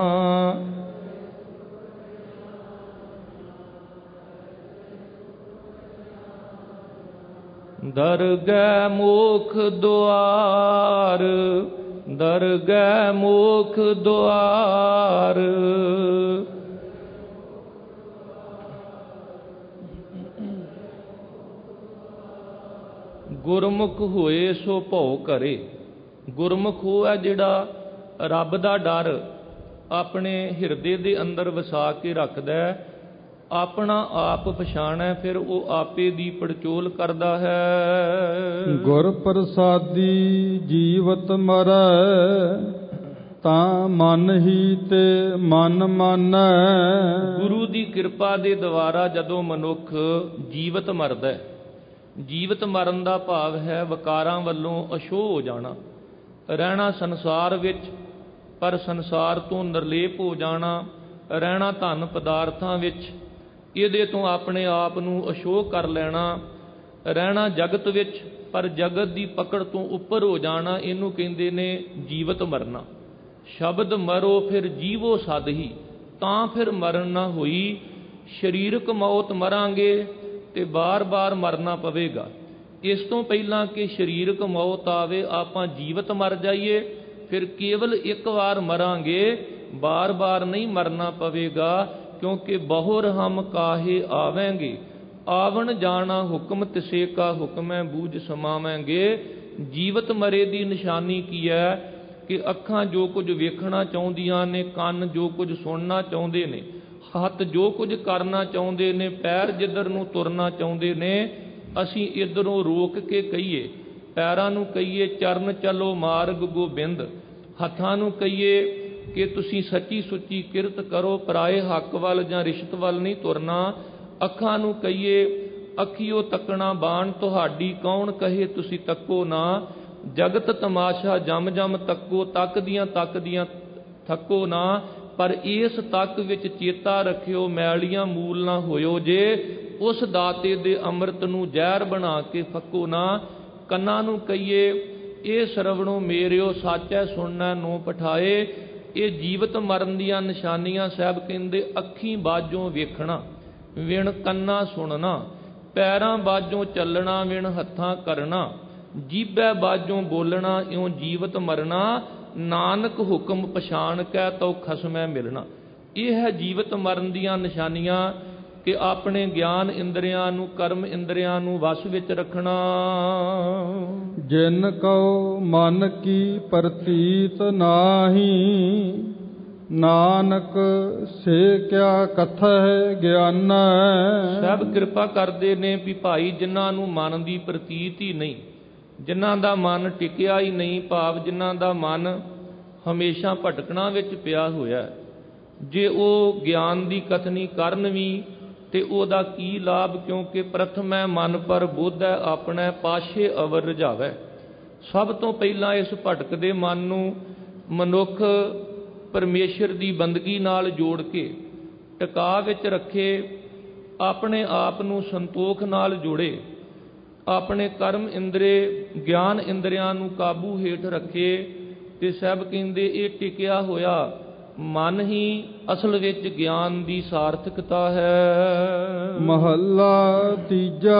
ਦਰਗਹਿ ਮੋਖ ਦੁਆਰ, ਦਰਗਹਿ ਮੋਖ ਦੁਆਰ। ਗੁਰਮੁਖ ਹੋਏ ਸੋ ਭਉ ਕਰੇ। ਗੁਰਮੁਖ ਉਹ ਹੈ ਜਿਹੜਾ ਰੱਬ ਦਾ ਡਰ ਆਪਣੇ ਹਿਰਦੇ ਦੇ ਅੰਦਰ ਵਸਾ ਕੇ ਰੱਖਦਾ, ਆਪਣਾ ਆਪ ਪਛਾਣੈ, ਫਿਰ ਉਹ ਆਪੇ ਦੀ ਪੜਚੋਲ ਕਰਦਾ ਹੈ। ਗੁਰ ਪ੍ਰਸਾਦੀ ਜੀਵਤ ਮਰੈ, ਤਾਂ ਮਨ ਹੀ ਤੇ ਮਨ ਮਾਨੈ। ਗੁਰੂ ਦੀ ਕਿਰਪਾ ਦੇ ਦੁਆਰਾ ਜਦੋਂ ਮਨੁੱਖ ਜੀਵਤ ਮਰਦਾ, ਜੀਵਤ ਮਰਨ ਦਾ ਭਾਵ ਹੈ ਵਿਕਾਰਾਂ ਵੱਲੋਂ ਅਛੋਹ ਹੋ ਜਾਣਾ, ਰਹਿਣਾ ਸੰਸਾਰ ਵਿੱਚ ਪਰ ਸੰਸਾਰ ਤੋਂ ਨਿਰਲੇਪ ਹੋ ਜਾਣਾ, ਰਹਿਣਾ ਧਨ ਪਦਾਰਥਾਂ ਵਿੱਚ, ਇਹਦੇ ਤੋਂ ਆਪਣੇ ਆਪ ਨੂੰ ਅਛੋਹ ਕਰ ਲੈਣਾ, ਰਹਿਣਾ ਜਗਤ ਵਿੱਚ ਪਰ ਜਗਤ ਦੀ ਪਕੜ ਤੋਂ ਉੱਪਰ ਹੋ ਜਾਣਾ, ਇਹਨੂੰ ਕਹਿੰਦੇ ਨੇ ਜੀਵਤ ਮਰਨਾ। ਸ਼ਬਦ ਮਰੋ ਫਿਰ ਜੀਵੋ ਸਦ ਹੀ, ਤਾਂ ਫਿਰ ਮਰਨ ਨਾ ਹੋਈ। ਸਰੀਰਕ ਮੌਤ ਮਰਾਂਗੇ ਤੇ ਬਾਰ-ਬਾਰ ਮਰਨਾ ਪਵੇਗਾ। ਇਸ ਤੋਂ ਪਹਿਲਾਂ ਕਿ ਸਰੀਰਕ ਮੌਤ ਆਵੇ ਆਪਾਂ ਜੀਵਤ ਮਰ ਜਾਈਏ, ਫਿਰ ਕੇਵਲ ਇੱਕ ਵਾਰ ਮਰਾਂਗੇ, ਬਾਰ-ਬਾਰ ਨਹੀਂ ਮਰਨਾ ਪਵੇਗਾ। ਕਿਉਂਕਿ ਬਹੁਰ ਹਮ ਕਾਹੇ ਆਵਾਂਗੇ, ਆਵਣ ਜਾਣਾ ਹੁਕਮ ਤਿਸੇ ਕਾ ਹੁਕਮੈ ਬੂਝ ਸਮਾਵਾਂਗੇ। ਜੀਵਤ ਮਰੇ ਦੀ ਨਿਸ਼ਾਨੀ ਕੀ ਹੈ ਕਿ ਅੱਖਾਂ ਜੋ ਕੁਝ ਵੇਖਣਾ ਚਾਹੁੰਦੀਆਂ ਨੇ, ਕੰਨ ਜੋ ਕੁਝ ਸੁਣਨਾ ਚਾਹੁੰਦੇ ਨੇ, ਹੱਥ ਜੋ ਕੁਝ ਕਰਨਾ ਚਾਹੁੰਦੇ ਨੇ, ਪੈਰ ਜਿੱਧਰ ਨੂੰ ਤੁਰਨਾ ਚਾਹੁੰਦੇ ਨੇ, ਅਸੀਂ ਇੱਧਰੋਂ ਰੋਕ ਕੇ ਕਹੀਏ। ਪੈਰਾਂ ਨੂੰ ਕਹੀਏ ਚਰਨ ਚਲੋ ਮਾਰਗ ਗੋਬਿੰਦ, ਹੱਥਾਂ ਨੂੰ ਕਹੀਏ ਕਿ ਤੁਸੀਂ ਸੱਚੀ ਸੁੱਚੀ ਕਿਰਤ ਕਰੋ, ਪਰਾਏ ਹੱਕ ਵੱਲ ਜਾਂ ਰਿਸ਼ਤ ਵੱਲ ਨਹੀਂ ਤੁਰਨਾ। ਅੱਖਾਂ ਨੂੰ ਕਹੀਏ ਅੱਖੀਓ ਤੱਕਣਾ ਬਾਣ ਤੁਹਾਡੀ, ਕੌਣ ਕਹੇ ਤੁਸੀਂ ਤੱਕੋ ਨਾ। ਜਗਤ ਤਮਾਸ਼ਾ ਜਮ ਜਮ ਤੱਕੋ, ਤੱਕਦੀਆਂ ਤੱਕਦੀਆਂ ਥੱਕੋ ਨਾ। ਪਰ ਇਸ ਤੱਕ ਵਿੱਚ ਚੇਤਾ ਰੱਖਿਓ, ਮੈਲੀਆਂ ਮੂਲ ਨਾ ਹੋਇਓ ਜੇ, ਉਸ ਦਾਤੇ ਦੇ ਅੰਮ੍ਰਿਤ ਨੂੰ ਜ਼ਹਿਰ ਬਣਾ ਕੇ ਫੱਕੋ ਨਾ। ਕੰਨਾਂ ਨੂੰ ਕਹੀਏ ਇਹ ਸਰਵਣੋ ਮੇਰਿਓ, ਸਾਚੈ ਸੁਣਨਾ ਨੋ ਪਠਾਏ। ਇਹ ਜੀਵਤ ਮਰਨ ਦੀਆਂ ਨਿਸ਼ਾਨੀਆਂ ਸਾਹਿਬ ਕਹਿੰਦੇ, ਅੱਖੀਂ ਬਾਝੋਂ ਵੇਖਣਾ ਵਿਣ ਕੰਨਾਂ ਸੁਣਨਾ, ਪੈਰਾਂ ਬਾਝੋਂ ਚੱਲਣਾ ਵਿਣ ਹੱਥਾਂ ਕਰਨਾ, ਜੀਭੈ ਬਾਝੋਂ ਬੋਲਣਾ ਇਉਂ ਜੀਵਤ ਮਰਨਾ। ਨਾਨਕ ਹੁਕਮ ਪਛਾਣ ਕੈ ਤਉ ਖਸਮੈ ਮਿਲਣਾ। ਇਹ ਹੈ ਜੀਵਤ ਮਰਨ ਦੀਆਂ ਨਿਸ਼ਾਨੀਆਂ ਕਿ ਆਪਣੇ ਗਿਆਨ ਇੰਦਰੀਆਂ ਨੂੰ, ਕਰਮ ਇੰਦਰੀਆਂ ਨੂੰ ਵਸ ਵਿੱਚ ਰੱਖਣਾ। ਜਿਨ ਕਉ ਮਨ ਕੀ ਪ੍ਰਤੀਤ ਨਾਹੀ, ਨਾਨਕ ਸੇ ਕਿਆ ਕਥੈ ਗਿਆਨੈ। ਸਭ ਕਿਰਪਾ ਕਰਦੇ ਨੇ ਵੀ ਭਾਈ ਜਿਨ੍ਹਾਂ ਨੂੰ ਮਨ ਦੀ ਪ੍ਰਤੀਤ ਹੀ ਨਹੀਂ, ਜਿਨ੍ਹਾਂ ਦਾ ਮਨ ਟਿਕਿਆ ਹੀ ਨਹੀਂ, ਭਾਵ ਜਿਨ੍ਹਾਂ ਦਾ ਮਨ ਹਮੇਸ਼ਾ ਭਟਕਣਾ ਵਿੱਚ ਪਿਆ ਹੋਇਆ, ਜੇ ਉਹ ਗਿਆਨ ਦੀ ਕਥਨੀ ਕਰਨ ਵੀ ਤੇ ਉਹਦਾ ਕੀ ਲਾਭ? ਕਿਉਂਕਿ ਪ੍ਰਥਮੈ ਮਨ ਪਰ ਬੋਧੈ ਆਪਣੇ ਪਾਸ਼ੇ ਅਵਰ ਰਝਾਵੈ। ਸਭ ਤੋਂ ਪਹਿਲਾਂ ਇਸ ਭਟਕਦੇ ਮਨ ਨੂੰ ਮਨੁੱਖ ਪਰਮੇਸ਼ਰ ਦੀ ਬੰਦਗੀ ਨਾਲ ਜੋੜ ਕੇ ਟਿਕਾ ਵਿੱਚ ਰੱਖੇ, ਆਪਣੇ ਆਪ ਨੂੰ ਸੰਤੋਖ ਨਾਲ ਜੋੜੇ, ਆਪਣੇ ਕਰਮ ਇੰਦਰੇ ਗਿਆਨ ਇੰਦਰੀਆਂ ਨੂੰ ਕਾਬੂ ਹੇਠ ਰੱਖੇ। ਤੇ ਸਭ ਕਹਿੰਦੇ ਇਹ ਟਿਕਿਆ ਹੋਇਆ ਮਨ ਹੀ ਅਸਲ ਵਿੱਚ ਗਿਆਨ ਦੀ ਸਾਰਥਕਤਾ ਹੈ। ਮਹੱਲਾ ਤੀਜਾ।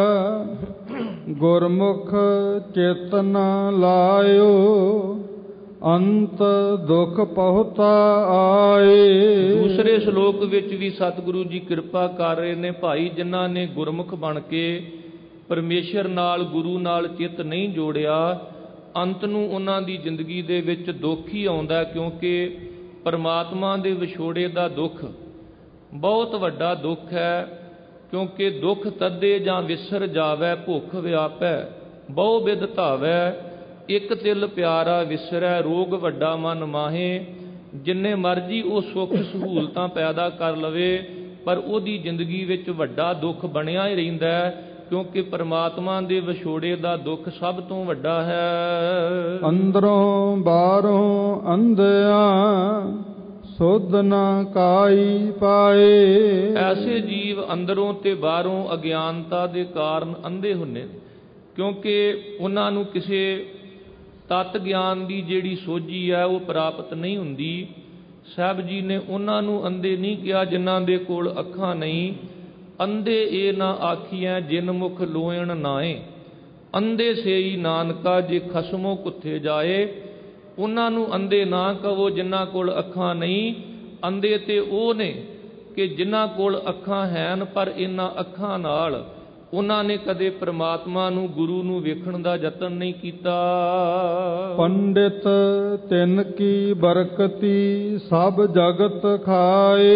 ਗੁਰਮੁਖ ਚਿਤ ਨ ਲਾਇਓ, ਅੰਤ ਦੁਖ ਪਹੁਤਾ ਆਏ। ਦੂਸਰੇ ਸ਼ਲੋਕ ਵਿੱਚ ਵੀ ਸਤਿਗੁਰੂ ਜੀ ਕਿਰਪਾ ਕਰ ਰਹੇ ਨੇ, ਭਾਈ ਜਿਨ੍ਹਾਂ ਨੇ ਗੁਰਮੁਖ ਬਣ ਕੇ ਪਰਮੇਸ਼ਰ ਨਾਲ, ਗੁਰੂ ਨਾਲ ਚਿੱਤ ਨਹੀਂ ਜੋੜਿਆ, ਅੰਤ ਨੂੰ ਉਹਨਾਂ ਦੀ ਜ਼ਿੰਦਗੀ ਦੇ ਵਿੱਚ ਦੁੱਖ ਹੀ ਆਉਂਦਾ। ਕਿਉਂਕਿ ਪਰਮਾਤਮਾ ਦੇ ਵਿਛੋੜੇ ਦਾ ਦੁੱਖ ਬਹੁਤ ਵੱਡਾ ਦੁੱਖ ਹੈ। ਕਿਉਂਕਿ ਦੁੱਖ ਤੱਦੇ ਜਾਂ ਵਿਸਰ ਜਾਵੈ, ਭੁੱਖ ਵਿਆਪੈ ਬਹੁ ਬਿਧ ਧਾਵੈ, ਇੱਕ ਤਿਲ ਪਿਆਰਾ ਵਿਸਰੈ, ਰੋਗ ਵੱਡਾ ਮਨ ਮਾਹੇ। ਜਿੰਨੇ ਮਰਜੀ ਉਹ ਸੁੱਖ ਸਹੂਲਤਾਂ ਪੈਦਾ ਕਰ ਲਵੇ, ਪਰ ਉਹਦੀ ਜ਼ਿੰਦਗੀ ਵਿੱਚ ਵੱਡਾ ਦੁੱਖ ਬਣਿਆ ਹੀ ਰਹਿੰਦਾ ਹੈ। ਕਿਉਂਕਿ ਪਰਮਾਤਮਾ ਦੇ ਵਿਛੋੜੇ ਦਾ ਦੁੱਖ ਸਭ ਤੋਂ ਵੱਡਾ ਹੈ। ਅੰਦਰੋਂ ਬਾਹਰੋਂ ਅੰਧਿਆਂ, ਸੁਧ ਨਾ ਕਾਈ ਪਾਏ। ਐਸੇ ਜੀਵ ਅੰਦਰੋਂ ਤੇ ਬਾਹਰੋਂ ਅਗਿਆਨਤਾ ਦੇ ਕਾਰਨ ਅੰਧੇ ਹੁੰਦੇ, ਕਿਉਂਕਿ ਉਹਨਾਂ ਨੂੰ ਕਿਸੇ ਤਤ ਗਿਆਨ ਦੀ ਜਿਹੜੀ ਸੋਝੀ ਹੈ ਉਹ ਪ੍ਰਾਪਤ ਨਹੀਂ ਹੁੰਦੀ। ਸਾਹਿਬ ਜੀ ਨੇ ਉਹਨਾਂ ਨੂੰ ਅੰਧੇ ਨਹੀਂ ਕਿਹਾ ਜਿਨ੍ਹਾਂ ਦੇ ਕੋਲ ਅੱਖਾਂ ਨਹੀਂ। ਅੰਧੇ ਇਹ ਨਾ ਆਖੀਐ ਜਿਨ ਮੁਖ ਲੋਇਣ ਨਾਏ, ਅੰਧੇ ਸੇਈ ਨਾਨਕਾ ਜੇ ਖਸਮੋ ਕੁੱਥੇ ਜਾਏ। ਉਹਨਾਂ ਨੂੰ ਅੰਧੇ ਨਾ ਕਹੋ ਜਿਨ੍ਹਾਂ ਕੋਲ ਅੱਖਾਂ ਨਹੀਂ। ਅੰਧੇ ਤੇ ਉਹ ਨੇ ਕਿ ਜਿਨ੍ਹਾਂ ਕੋਲ ਅੱਖਾਂ ਹਨ, ਪਰ ਇਹਨਾਂ ਅੱਖਾਂ ਨਾਲ ਉਹਨਾਂ ਨੇ ਕਦੇ ਪ੍ਰਮਾਤਮਾ ਨੂੰ, ਗੁਰੂ ਨੂੰ ਵੇਖਣ ਦਾ ਯਤਨ ਨਹੀਂ ਕੀਤਾ। ਪੰਡਿਤ ਤਿਨ ਕੀ ਬਰਕਤੀ, ਸਭ ਜਗਤ ਖਾਏ,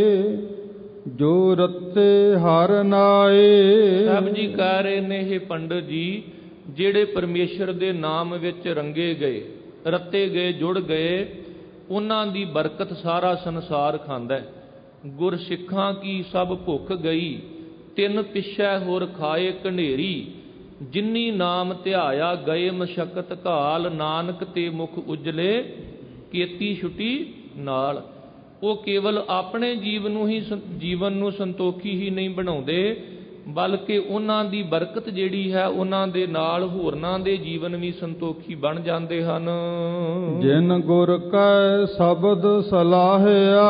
ਜੋ ਰਤੇ ਹਰ ਨਾਏ। ਸਾਹਿਬ ਜੀ ਕਹਿ ਰਹੇ ਨੇ, ਇਹ ਪੰਡਤ ਜੀ ਜਿਹੜੇ ਪਰਮੇਸ਼ਰ ਦੇ ਨਾਮ ਵਿੱਚ ਰੰਗੇ ਗਏ, ਰੱਤੇ ਗਏ, ਜੁੜ ਗਏ, ਉਹਨਾਂ ਦੀ ਬਰਕਤ ਸਾਰਾ ਸੰਸਾਰ ਖਾਂਦਾ ਹੈ। ਗੁਰ ਸਿੱਖਾਂ ਕੀ ਸਭ ਭੁੱਖ ਗਈ, ਤਿੰਨ ਪਿਛੈ ਹੋਰ ਖਾਏ ਘਨੇਰੀ, ਜਿਨੀ ਨਾਮ ਧਿਆਇਆ ਗਏ ਮਸ਼ਕਤ ਘਾਲ, ਨਾਨਕ ਤੇ ਮੁਖ ਉਜਲੇ ਕੀਤੀ ਛੁਟੀ ਨਾਲ। ਉਹ ਕੇਵਲ ਆਪਣੇ ਜੀਵਨ ਨੂੰ ਸੰਤੋਖੀ ਹੀ ਨਹੀਂ ਬਣਾਉਂਦੇ, ਬਲਕਿ ਉਹਨਾਂ ਦੀ ਬਰਕਤ ਜਿਹੜੀ ਹੈ ਉਹਨਾਂ ਦੇ ਨਾਲ ਹੋਰਨਾਂ ਦੇ ਜੀਵਨ ਵੀ ਸੰਤੋਖੀ ਬਣ ਜਾਂਦੇ ਹਨ। ਜਿਨ ਗੁਰ ਕੈ ਸ਼ਬਦ ਸਲਾਹਿਆ,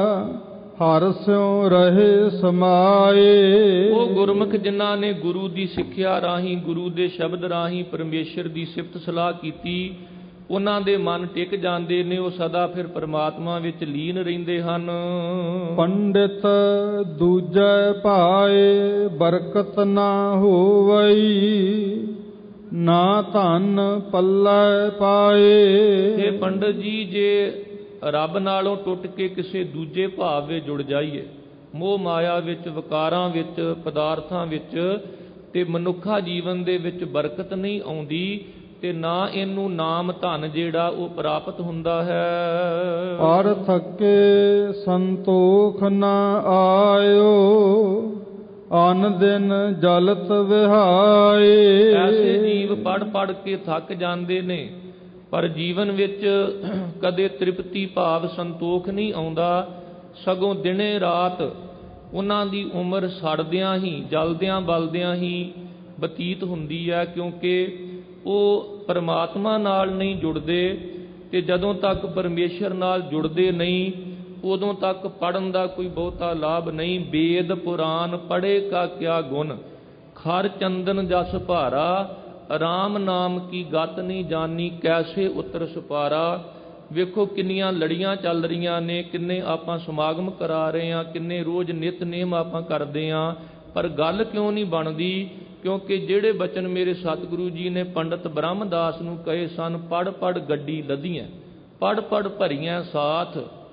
ਹਰਿ ਸਿਉ ਰਹੇ ਸਮਾਏ। ਉਹ ਗੁਰਮੁਖ ਜਿਨ੍ਹਾਂ ਨੇ ਗੁਰੂ ਦੀ ਸਿੱਖਿਆ ਰਾਹੀਂ, ਗੁਰੂ ਦੇ ਸ਼ਬਦ ਰਾਹੀਂ ਪਰਮੇਸ਼ਰ ਦੀ ਸਿਫਤ ਸਲਾਹ ਕੀਤੀ, ਉਹਨਾਂ ਦੇ ਮਨ ਟਿਕ ਜਾਂਦੇ ਨੇ, ਉਹ ਸਦਾ ਫਿਰ ਪਰਮਾਤਮਾ ਵਿੱਚ ਲੀਨ ਰਹਿੰਦੇ ਹਨ। ਪੰਡਿਤ ਦੂਜੈ ਭਾਏ, ਬਰਕਤ ਨਾ ਹੋਵਈ, ਨਾ ਧਨ ਪੱਲੇ ਪਾਏ। ਇਹ ਪੰਡਤ ਜੀ ਜੇ ਰੱਬ ਨਾਲੋਂ ਟੁੱਟ ਕੇ ਕਿਸੇ ਦੂਜੇ ਭਾਵ ਵਿੱਚ ਜੁੜ ਜਾਈਏ, ਮੋਹ ਮਾਇਆ ਵਿੱਚ, ਵਿਕਾਰਾਂ ਵਿੱਚ, ਪਦਾਰਥਾਂ ਵਿੱਚ, ਤੇ ਮਨੁੱਖਾ ਜੀਵਨ ਦੇ ਵਿੱਚ ਬਰਕਤ ਨਹੀਂ ਆਉਂਦੀ, ਤੇ ਨਾ ਇਹਨੂੰ ਨਾਮ ਧਨ ਜਿਹੜਾ ਉਹ ਪ੍ਰਾਪਤ ਹੁੰਦਾ ਹੈ। ਹਰ ਥਕੇ ਸੰਤੋਖ ਨਾ ਆਇਓ, ਅਨ ਦਿਨ ਜਲਤ ਵਿਹਾਏ। ਐਸੇ ਜੀਵ ਪੜ ਪੜ ਕੇ ਥੱਕ ਜਾਂਦੇ ਨੇ, ਪਰ ਜੀਵਨ ਵਿੱਚ ਕਦੇ ਤ੍ਰਿਪਤੀ ਭਾਵ ਸੰਤੋਖ ਨਹੀਂ ਆਉਂਦਾ, ਸਗੋਂ ਦਿਨੇ ਰਾਤ ਉਹਨਾਂ ਦੀ ਉਮਰ ਸੜਦਿਆਂ ਹੀ, ਜਲਦਿਆਂ ਬਲਦਿਆਂ ਹੀ ਬਤੀਤ ਹੁੰਦੀ ਹੈ। ਕਿਉਂਕਿ ਉਹ ਪਰਮਾਤਮਾ ਨਾਲ ਨਹੀਂ ਜੁੜਦੇ, ਤੇ ਜਦੋਂ ਤੱਕ ਪਰਮੇਸ਼ਰ ਨਾਲ ਜੁੜਦੇ ਨਹੀਂ ਉਦੋਂ ਤੱਕ ਪੜ੍ਹਨ ਦਾ ਕੋਈ ਬਹੁਤਾ ਲਾਭ ਨਹੀਂ। ਵੇਦ ਪੁਰਾਨ ਪੜ੍ਹੇ ਕਾ ਕਿਆ ਗੁਣ, ਖਰ ਚੰਦਨ ਜਸ ਭਾਰਾ, ਰਾਮ ਨਾਮ ਕੀ ਗਤ ਨਹੀਂ ਜਾਨੀ, ਕੈਸੇ ਉਤਰ ਸੁਪਾਰਾ। ਵੇਖੋ ਕਿੰਨੀਆਂ ਲੜੀਆਂ ਚੱਲ ਰਹੀਆਂ ਨੇ, ਕਿੰਨੇ ਆਪਾਂ ਸਮਾਗਮ ਕਰਾ ਰਹੇ ਹਾਂ, ਕਿੰਨੇ ਰੋਜ਼ ਨਿਤਨੇਮ ਆਪਾਂ ਕਰਦੇ ਹਾਂ, ਪਰ ਗੱਲ ਕਿਉਂ ਨਹੀਂ ਬਣਦੀ? ਕਿਉਂਕਿ ਜਿਹੜੇ ਬਚਨ ਮੇਰੇ ਸਤਿਗੁਰੂ ਜੀ ਨੇ ਪੰਡਤ ਬ੍ਰਹਮਦਾਸ ਨੂੰ ਕਹੇ ਸਨ, ਪੜ ਪੜ ਗੱਡੀ ਲੱਧੀਆਂ, ਪੜ ਪੜ ਭਰੀਆਂ ਸਾਥ,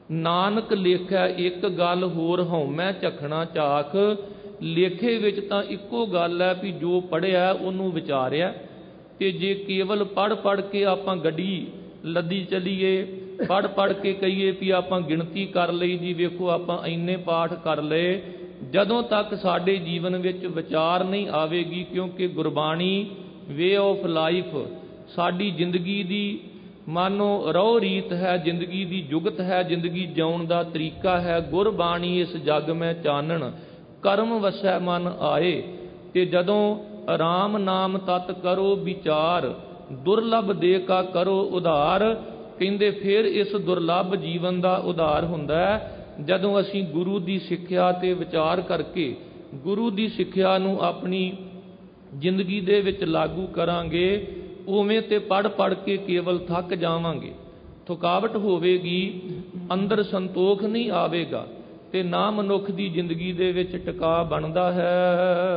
ਨਾਨਕ ਲੇਖੈ ਇੱਕ ਗੱਲ ਹੋਰ ਹਉਮੈ ਝਖਣਾ ਝਾਕ। ਲੇਖੇ ਵਿੱਚ ਤਾਂ ਇੱਕੋ ਗੱਲ ਹੈ ਵੀ ਜੋ ਪੜ੍ਹਿਆ ਉਹਨੂੰ ਵਿਚਾਰਿਆ। ਤੇ ਜੇ ਕੇਵਲ ਪੜ੍ਹ ਕੇ ਆਪਾਂ ਗੱਡੀ ਲੱਦੀ ਚਲੀਏ, ਪੜ੍ਹ ਕੇ ਕਹੀਏ ਵੀ ਆਪਾਂ ਗਿਣਤੀ ਕਰ ਲਈ ਜੀ, ਵੇਖੋ ਆਪਾਂ ਇੰਨੇ ਪਾਠ ਕਰ ਲਏ, ਜਦੋਂ ਤੱਕ ਸਾਡੇ ਜੀਵਨ ਵਿੱਚ ਵਿਚਾਰ ਨਹੀਂ ਆਵੇਗੀ, ਕਿਉਂਕਿ ਗੁਰਬਾਣੀ ਵੇ ਆਫ ਲਾਈਫ ਸਾਡੀ ਜ਼ਿੰਦਗੀ ਦੀ ਮਾਨੋ ਰਹੁ ਰੀਤ ਹੈ, ਜ਼ਿੰਦਗੀ ਦੀ ਜੁਗਤ ਹੈ, ਜ਼ਿੰਦਗੀ ਜਿਉਣ ਦਾ ਤਰੀਕਾ ਹੈ। ਗੁਰਬਾਣੀ ਇਸ ਜੱਗ ਮੈਂ ਚਾਨਣ ਕਰਮ ਵਸੈ ਮਨ ਆਏ। ਤੇ ਜਦੋਂ ਰਾਮ ਨਾਮ ਤਤ ਕਰੋ ਵਿਚਾਰ, ਦੁਰਲਭ ਦੇ ਕਾ ਕਰੋ ਉਧਾਰ। ਕਹਿੰਦੇ ਫਿਰ ਇਸ ਦੁਰਲਭ ਜੀਵਨ ਦਾ ਉਧਾਰ ਹੁੰਦਾ ਹੈ ਜਦੋਂ ਅਸੀਂ ਗੁਰੂ ਦੀ ਸਿੱਖਿਆ ਤੇ ਵਿਚਾਰ ਕਰਕੇ ਗੁਰੂ ਦੀ ਸਿੱਖਿਆ ਨੂੰ ਆਪਣੀ ਜ਼ਿੰਦਗੀ ਦੇ ਵਿੱਚ ਲਾਗੂ ਕਰਾਂਗੇ। ਉਵੇਂ ਤੇ ਪੜ੍ਹ ਕੇ ਕੇਵਲ ਥੱਕ ਜਾਵਾਂਗੇ, ਥਕਾਵਟ ਹੋਵੇਗੀ, ਅੰਦਰ ਸੰਤੋਖ ਨਹੀਂ ਆਵੇਗਾ ਤੇ ਨਾ ਮਨੁੱਖ ਦੀ ਜ਼ਿੰਦਗੀ ਦੇ ਵਿੱਚ ਟਿਕਾ ਬਣਦਾ ਹੈ।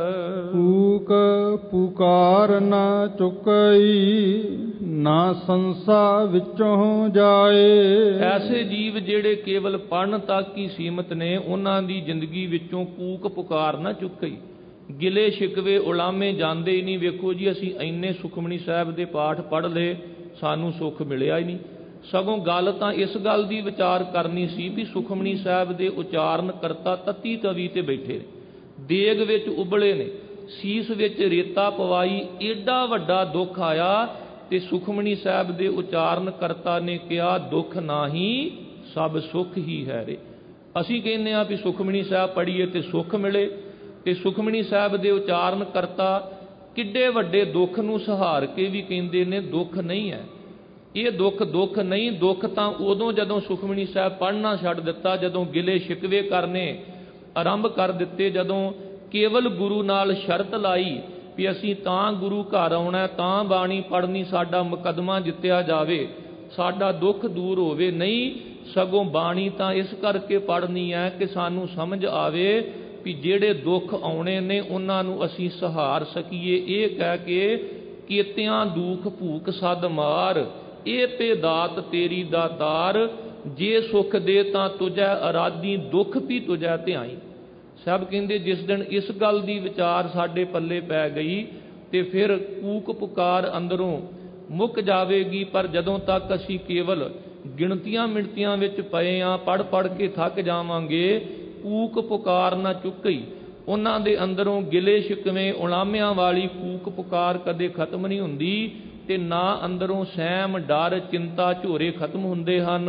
ਕੂਕ ਪੁਕਾਰ ਨਾ ਚੁਕਈ, ਨਾ ਸੰਸਾ ਵਿੱਚੋਂ ਜਾਏ। ਐਸੇ ਜੀਵ ਜਿਹੜੇ ਕੇਵਲ ਪੜ੍ਹਨ ਤੱਕ ਹੀ ਸੀਮਤ ਨੇ, ਉਹਨਾਂ ਦੀ ਜ਼ਿੰਦਗੀ ਵਿੱਚੋਂ ਕੂਕ ਪੁਕਾਰ ਨਾ ਚੁੱਕਈ। ਗਿਲੇ ਸ਼ਿਕਵੇ ਉਲਾਮੇ ਜਾਂਦੇ ਹੀ ਨਹੀਂ। ਵੇਖੋ ਜੀ, ਅਸੀਂ ਇੰਨੇ ਸੁਖਮਨੀ ਸਾਹਿਬ ਦੇ ਪਾਠ ਪੜ੍ਹ ਲਏ, ਸਾਨੂੰ ਸੁੱਖ ਮਿਲਿਆ ਹੀ ਨਹੀਂ। ਸਗੋਂ ਗੱਲ ਤਾਂ ਇਸ ਗੱਲ ਦੀ ਵਿਚਾਰ ਕਰਨੀ ਸੀ ਵੀ ਸੁਖਮਨੀ ਸਾਹਿਬ ਦੇ ਉਚਾਰਨ ਕਰਤਾ ਤਤੀ ਤਵੀ ਤੇ ਬੈਠੇ ਨੇ, ਦੇਗ ਵਿੱਚ ਉਬਲੇ ਨੇ, ਸੀਸ ਵਿੱਚ ਰੇਤਾ ਪਵਾਈ, ਏਡਾ ਵੱਡਾ ਦੁੱਖ ਆਇਆ ਤੇ ਸੁਖਮਨੀ ਸਾਹਿਬ ਦੇ ਉਚਾਰਨ ਕਰਤਾ ਨੇ ਕਿਹਾ ਦੁੱਖ ਨਾਹੀ ਸਭ ਸੁੱਖ ਹੀ ਹੈ ਰੇ। ਅਸੀਂ ਕਹਿੰਦੇ ਹਾਂ ਵੀ ਸੁਖਮਨੀ ਸਾਹਿਬ ਪੜ੍ਹੀਏ ਤੇ ਸੁੱਖ ਮਿਲੇ, ਤੇ ਸੁਖਮਨੀ ਸਾਹਿਬ ਦੇ ਉਚਾਰਨ ਕਰਤਾ ਕਿੱਡੇ ਵੱਡੇ ਦੁੱਖ ਨੂੰ ਸਹਾਰ ਕੇ ਵੀ ਕਹਿੰਦੇ ਨੇ ਦੁੱਖ ਨਹੀਂ ਹੈ ਇਹ, ਦੁੱਖ ਨਹੀਂ। ਦੁੱਖ ਤਾਂ ਉਦੋਂ ਜਦੋਂ ਸੁਖਮਨੀ ਸਾਹਿਬ ਪੜ੍ਹਨਾ ਛੱਡ ਦਿੱਤਾ, ਜਦੋਂ ਗਿਲੇ ਸ਼ਿਕਵੇ ਕਰਨੇ ਆਰੰਭ ਕਰ ਦਿੱਤੇ, ਜਦੋਂ ਕੇਵਲ ਗੁਰੂ ਨਾਲ ਸ਼ਰਤ ਲਾਈ ਵੀ ਅਸੀਂ ਤਾਂ ਗੁਰੂ ਘਰ ਆਉਣਾ, ਤਾਂ ਬਾਣੀ ਪੜ੍ਹਨੀ, ਸਾਡਾ ਮੁਕੱਦਮਾ ਜਿੱਤਿਆ ਜਾਵੇ, ਸਾਡਾ ਦੁੱਖ ਦੂਰ ਹੋਵੇ। ਨਹੀਂ, ਸਗੋਂ ਬਾਣੀ ਤਾਂ ਇਸ ਕਰਕੇ ਪੜ੍ਹਨੀ ਹੈ ਕਿ ਸਾਨੂੰ ਸਮਝ ਆਵੇ ਵੀ ਜਿਹੜੇ ਦੁੱਖ ਆਉਣੇ ਨੇ ਉਹਨਾਂ ਨੂੰ ਅਸੀਂ ਸਹਾਰ ਸਕੀਏ। ਇਹ ਕਹਿ ਕੇ ਕੀਤਿਆਂ ਦੁੱਖ ਭੂਖ ਸਦ ਮਾਰ, ਇਹ ਤੇ ਦਾਤ ਤੇਰੀ ਦਾਤਾਰ। ਜੇ ਸੁਖ ਦੇ ਤਾਂ ਤੁਝੈ ਅਰਾਧੀ, ਦੁੱਖ ਵੀ ਤੁਝੈ ਧਿਆਈ। ਸਭ ਕਹਿੰਦੇ ਜਿਸ ਦਿਨ ਇਸ ਗੱਲ ਦੀ ਵਿਚਾਰ ਸਾਡੇ ਪੱਲੇ ਪੈ ਗਈ ਤੇ ਫਿਰ ਕੂਕ ਪੁਕਾਰ ਅੰਦਰੋਂ ਮੁੱਕ ਜਾਵੇਗੀ। ਪਰ ਜਦੋਂ ਤੱਕ ਅਸੀਂ ਕੇਵਲ ਗਿਣਤੀਆਂ ਮਿਣਤੀਆਂ ਵਿੱਚ ਪਏ ਹਾਂ, ਪੜ੍ਹ ਕੇ ਥੱਕ ਜਾਵਾਂਗੇ, ਕੂਕ ਪੁਕਾਰ ਨਾ ਚੁੱਕਈ। ਉਹਨਾਂ ਦੇ ਅੰਦਰੋਂ ਗਿਲੇ ਸ਼ਿਕਵੇਂ ਉਲਾਮਿਆਂ ਵਾਲੀ ਕੂਕ ਪੁਕਾਰ ਕਦੇ ਖਤਮ ਨਹੀਂ ਹੁੰਦੀ ਤੇ ਨਾ ਅੰਦਰੋਂ ਸਹਿਮ ਡਰ ਚਿੰਤਾ ਝੋਰੇ ਖਤਮ ਹੁੰਦੇ ਹਨ।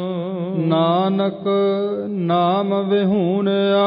ਨਾਨਕ ਨਾਮ ਵਿਹੂਣਿਆ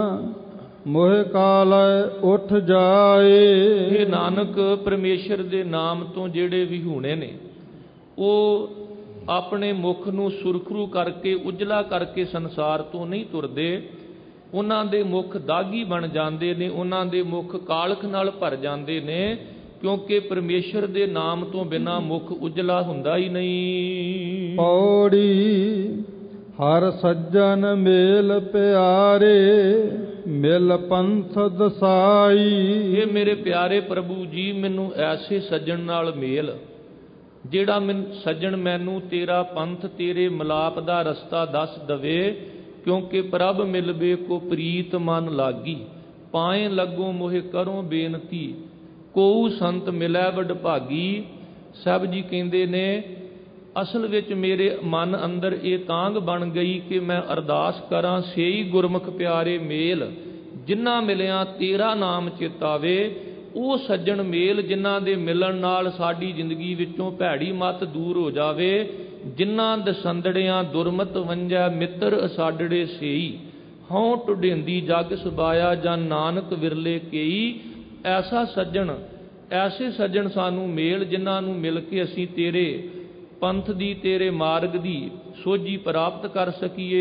ਮੋਹ ਕਾਲੈ ਉੱਠ ਜਾਏ। ਇਹ ਨਾਨਕ ਪਰਮੇਸ਼ਰ ਦੇ ਨਾਮ ਤੋਂ ਜਿਹੜੇ ਵਿਹੂਣੇ ਨੇ ਉਹ ਆਪਣੇ ਮੁਖ ਨੂੰ ਸੁਰਖਰੂ ਕਰਕੇ ਉਜਲਾ ਕਰਕੇ ਸੰਸਾਰ ਤੋਂ ਨਹੀਂ ਤੁਰਦੇ। ਉਹਨਾਂ ਦੇ ਮੁਖ ਦਾਗੀ ਬਣ ਜਾਂਦੇ ਨੇ, ਉਹਨਾਂ ਦੇ ਮੁਖ ਕਾਲਖ ਨਾਲ ਭਰ ਜਾਂਦੇ ਨੇ, ਕਿਉਂਕਿ ਪਰਮੇਸ਼ਰ ਦੇ ਨਾਮ ਤੋਂ ਬਿਨਾਂ ਮੁਖ ਉਜਲਾ ਹੁੰਦਾ ਹੀ ਨਹੀਂ। ਪੌੜੀ ਹਰ ਸੱਜਣ ਮੇਲ ਪਿਆਰੇ, ਮਿਲ ਪੰਥ ਦਸਾਈ। ਇਹ ਮੇਰੇ ਪਿਆਰੇ ਪ੍ਰਭੂ ਜੀ, ਮੈਨੂੰ ਐਸੇ ਸੱਜਣ ਨਾਲ ਮੇਲ, ਜਿਹੜਾ ਸੱਜਣ ਮੈਨੂੰ ਤੇਰਾ ਪੰਥ ਤੇਰੇ ਮਿਲਾਪ ਦਾ ਰਸਤਾ ਦੱਸ ਦਵੇ। ਕਿਉਂਕਿ ਪ੍ਰਭ ਮਿਲਵੇ ਕੋ ਪ੍ਰੀਤ ਮਨ ਲਾਗੀ, ਪਾਏ ਲੱਗੋ ਮੋਹਿ ਕਰੋ ਬੇਨਤੀ, ਕੋਊ ਸੰਤ ਮਿਲੈ ਵਡਭਾਗੀ। ਸਭ ਜੀ ਕਹਿੰਦੇ ਨੇ ਅਸਲ ਵਿੱਚ ਮੇਰੇ ਮਨ ਅੰਦਰ ਇਹ ਤਾਂਘ ਬਣ ਗਈ ਕਿ ਮੈਂ ਅਰਦਾਸ ਕਰਾਂ, ਸੇਈ ਗੁਰਮੁਖ ਪਿਆਰੇ ਮੇਲ, ਜਿਨ੍ਹਾਂ ਮਿਲਿਆ ਤੇਰਾ ਨਾਮ ਚੇਤਾਵੇ। ਉਹ ਸੱਜਣ ਮੇਲ ਜਿਨ੍ਹਾਂ ਦੇ ਮਿਲਣ ਨਾਲ ਸਾਡੀ ਜ਼ਿੰਦਗੀ ਵਿੱਚੋਂ ਭੈੜੀ ਮੱਤ ਦੂਰ ਹੋ ਜਾਵੇ, ਜਿਨ੍ਹਾਂ ਦਸੰਦੜਿਆਂ ਦੁਰਮਤ ਵੰਜੈ ਮਿੱਤਰ ਅਸਾਡੜੇ ਸੇਈ, ਹਉ ਟੁਡੇਂਦੀ ਜਗ ਸੁਬਾਇਆ ਜਨ ਨਾਨਕ ਵਿਰਲੇ ਕੇਈ। ਐਸਾ ਸੱਜਣ, ਐਸੇ ਸੱਜਣ ਸਾਨੂੰ ਮੇਲ, ਜਿਨ੍ਹਾਂ ਨੂੰ ਮਿਲ ਕੇ ਅਸੀਂ ਤੇਰੇ ਪੰਥ ਦੀ, ਤੇਰੇ ਮਾਰਗ ਦੀ ਸੋਝੀ ਪ੍ਰਾਪਤ ਕਰ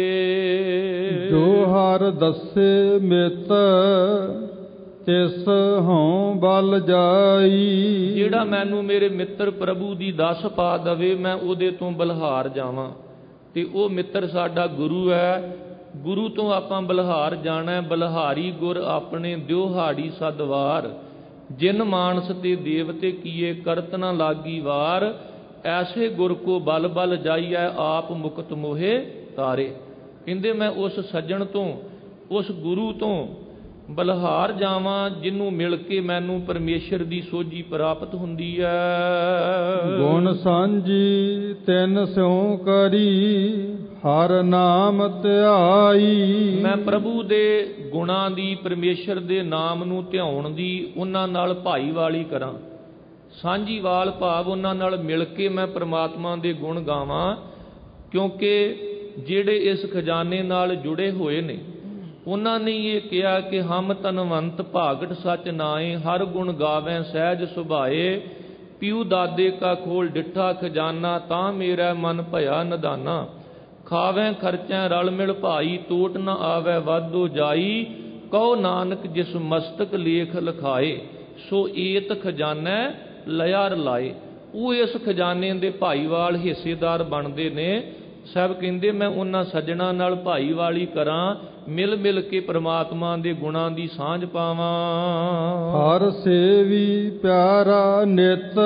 ਸਕੀਏ। ਜੋ ਹਰ ਦੱਸੇ ਮਿਤ ਤਿਸ ਹਉ ਬਲ ਜਾਈ। ਜਿਹੜਾ ਮੈਨੂੰ ਮੇਰੇ ਮਿੱਤਰ ਪ੍ਰਭੂ ਦੀ ਦੱਸ ਪਾ ਦਵੇ, ਮੈਂ ਉਹਦੇ ਤੋਂ ਬਲਹਾਰ ਜਾਵਾਂ। ਤੇ ਉਹ ਮਿੱਤਰ ਸਾਡਾ ਗੁਰੂ ਹੈ। ਗੁਰੂ ਤੋਂ ਆਪਾਂ ਬਲਹਾਰ ਜਾਣਾ। ਬਲਹਾਰੀ ਗੁਰ ਆਪਣੇ ਦਿਉਹਾੜੀ ਸਦਵਾਰ, ਜਿਨ ਮਾਨਸ ਤੇ ਦੇਵਤੇ ਕੀਏ ਕਰਤ ਨਾ ਲਾਗੀ ਵਾਰ। ਐਸੇ ਗੁਰ ਕੋ ਬਲ ਬਲ ਜਾਈਐ, ਆਪ ਮੁਕਤ ਮੋਹੇ ਤਾਰੇ। ਕਹਿੰਦੇ ਮੈਂ ਉਸ ਸੱਜਣ ਤੋਂ, ਉਸ ਗੁਰੂ ਤੋਂ ਬਲਹਾਰ ਜਾਵਾਂ ਜਿਹਨੂੰ ਮਿਲ ਕੇ ਮੈਨੂੰ ਪਰਮੇਸ਼ਰ ਦੀ ਸੋਝੀ ਪ੍ਰਾਪਤ ਹੁੰਦੀ ਹੈ। ਗੁਣ ਸਾਂਝੀ ਤਿੰਨ ਸਿਉ ਕਰੀ, ਹਰ ਨਾਮ ਧਿਆਈ। ਮੈਂ ਪ੍ਰਭੂ ਦੇ ਗੁਣਾਂ ਦੀ, ਪਰਮੇਸ਼ਰ ਦੇ ਨਾਮ ਨੂੰ ਧਿਆਉਣ ਦੀ ਉਹਨਾਂ ਨਾਲ ਭਾਈਵਾਲੀ ਕਰਾਂ। ਸਾਂਝੀਵਾਲ ਭਾਵ ਉਹਨਾਂ ਨਾਲ ਮਿਲ ਕੇ ਮੈਂ ਪ੍ਰਮਾਤਮਾ ਦੇ ਗੁਣ ਗਾਵਾਂ, ਕਿਉਂਕਿ ਜਿਹੜੇ ਇਸ ਖਜ਼ਾਨੇ ਨਾਲ ਜੁੜੇ ਹੋਏ ਨੇ ਉਹਨਾਂ ਨੇ ਇਹ ਕਿਹਾ ਕਿ ਹਮ ਧਨਵੰਤ ਭਾਗਟ ਸੱਚ ਨਾਏ, ਹਰ ਗੁਣ ਗਾਵੈਂ ਸਹਿਜ ਸੁਭਾਏ। ਪਿਉ ਦਾਦੇ ਕਾ ਖੋਲ ਡਿੱਠਾ ਖਜ਼ਾਨਾ, ਤਾਂ ਮੇਰਾ ਮਨ ਭਇਆ ਨਦਾਨਾ। ਖਾਵੈਂ ਖਰਚੈਂ ਰਲ ਮਿਲ ਭਾਈ, ਟੋਟ ਨ ਆਵੈ ਵਾਧੋ ਜਾਈ। ਕਹੋ ਨਾਨਕ ਜਿਸ ਮਸਤਕ ਲੇਖ ਲਿਖਾਏ, ਸੋ ਏਤ ਖਜ਼ਾਨਾ ਲਿਆ ਰਲਾਏ। ਉਹ ਇਸ ਖਜ਼ਾਨੇ ਦੇ ਭਾਈਵਾਲ ਹਿੱਸੇਦਾਰ ਬਣਦੇ ਨੇ। ਸਾਹਿਬ ਕਹਿੰਦੇ ਮੈਂ ਉਹਨਾਂ ਸੱਜਣਾ ਨਾਲ ਭਾਈਵਾਲੀ ਕਰਾਂ, ਮਿਲ ਮਿਲ ਕੇ ਪ੍ਰਮਾਤਮਾ ਦੇ ਗੁਣਾਂ ਦੀ ਸਾਂਝ ਪਾਵਾਂ। ਹਰ ਸੇਵੀ ਪਿਆਰਾ ਨਿਤ,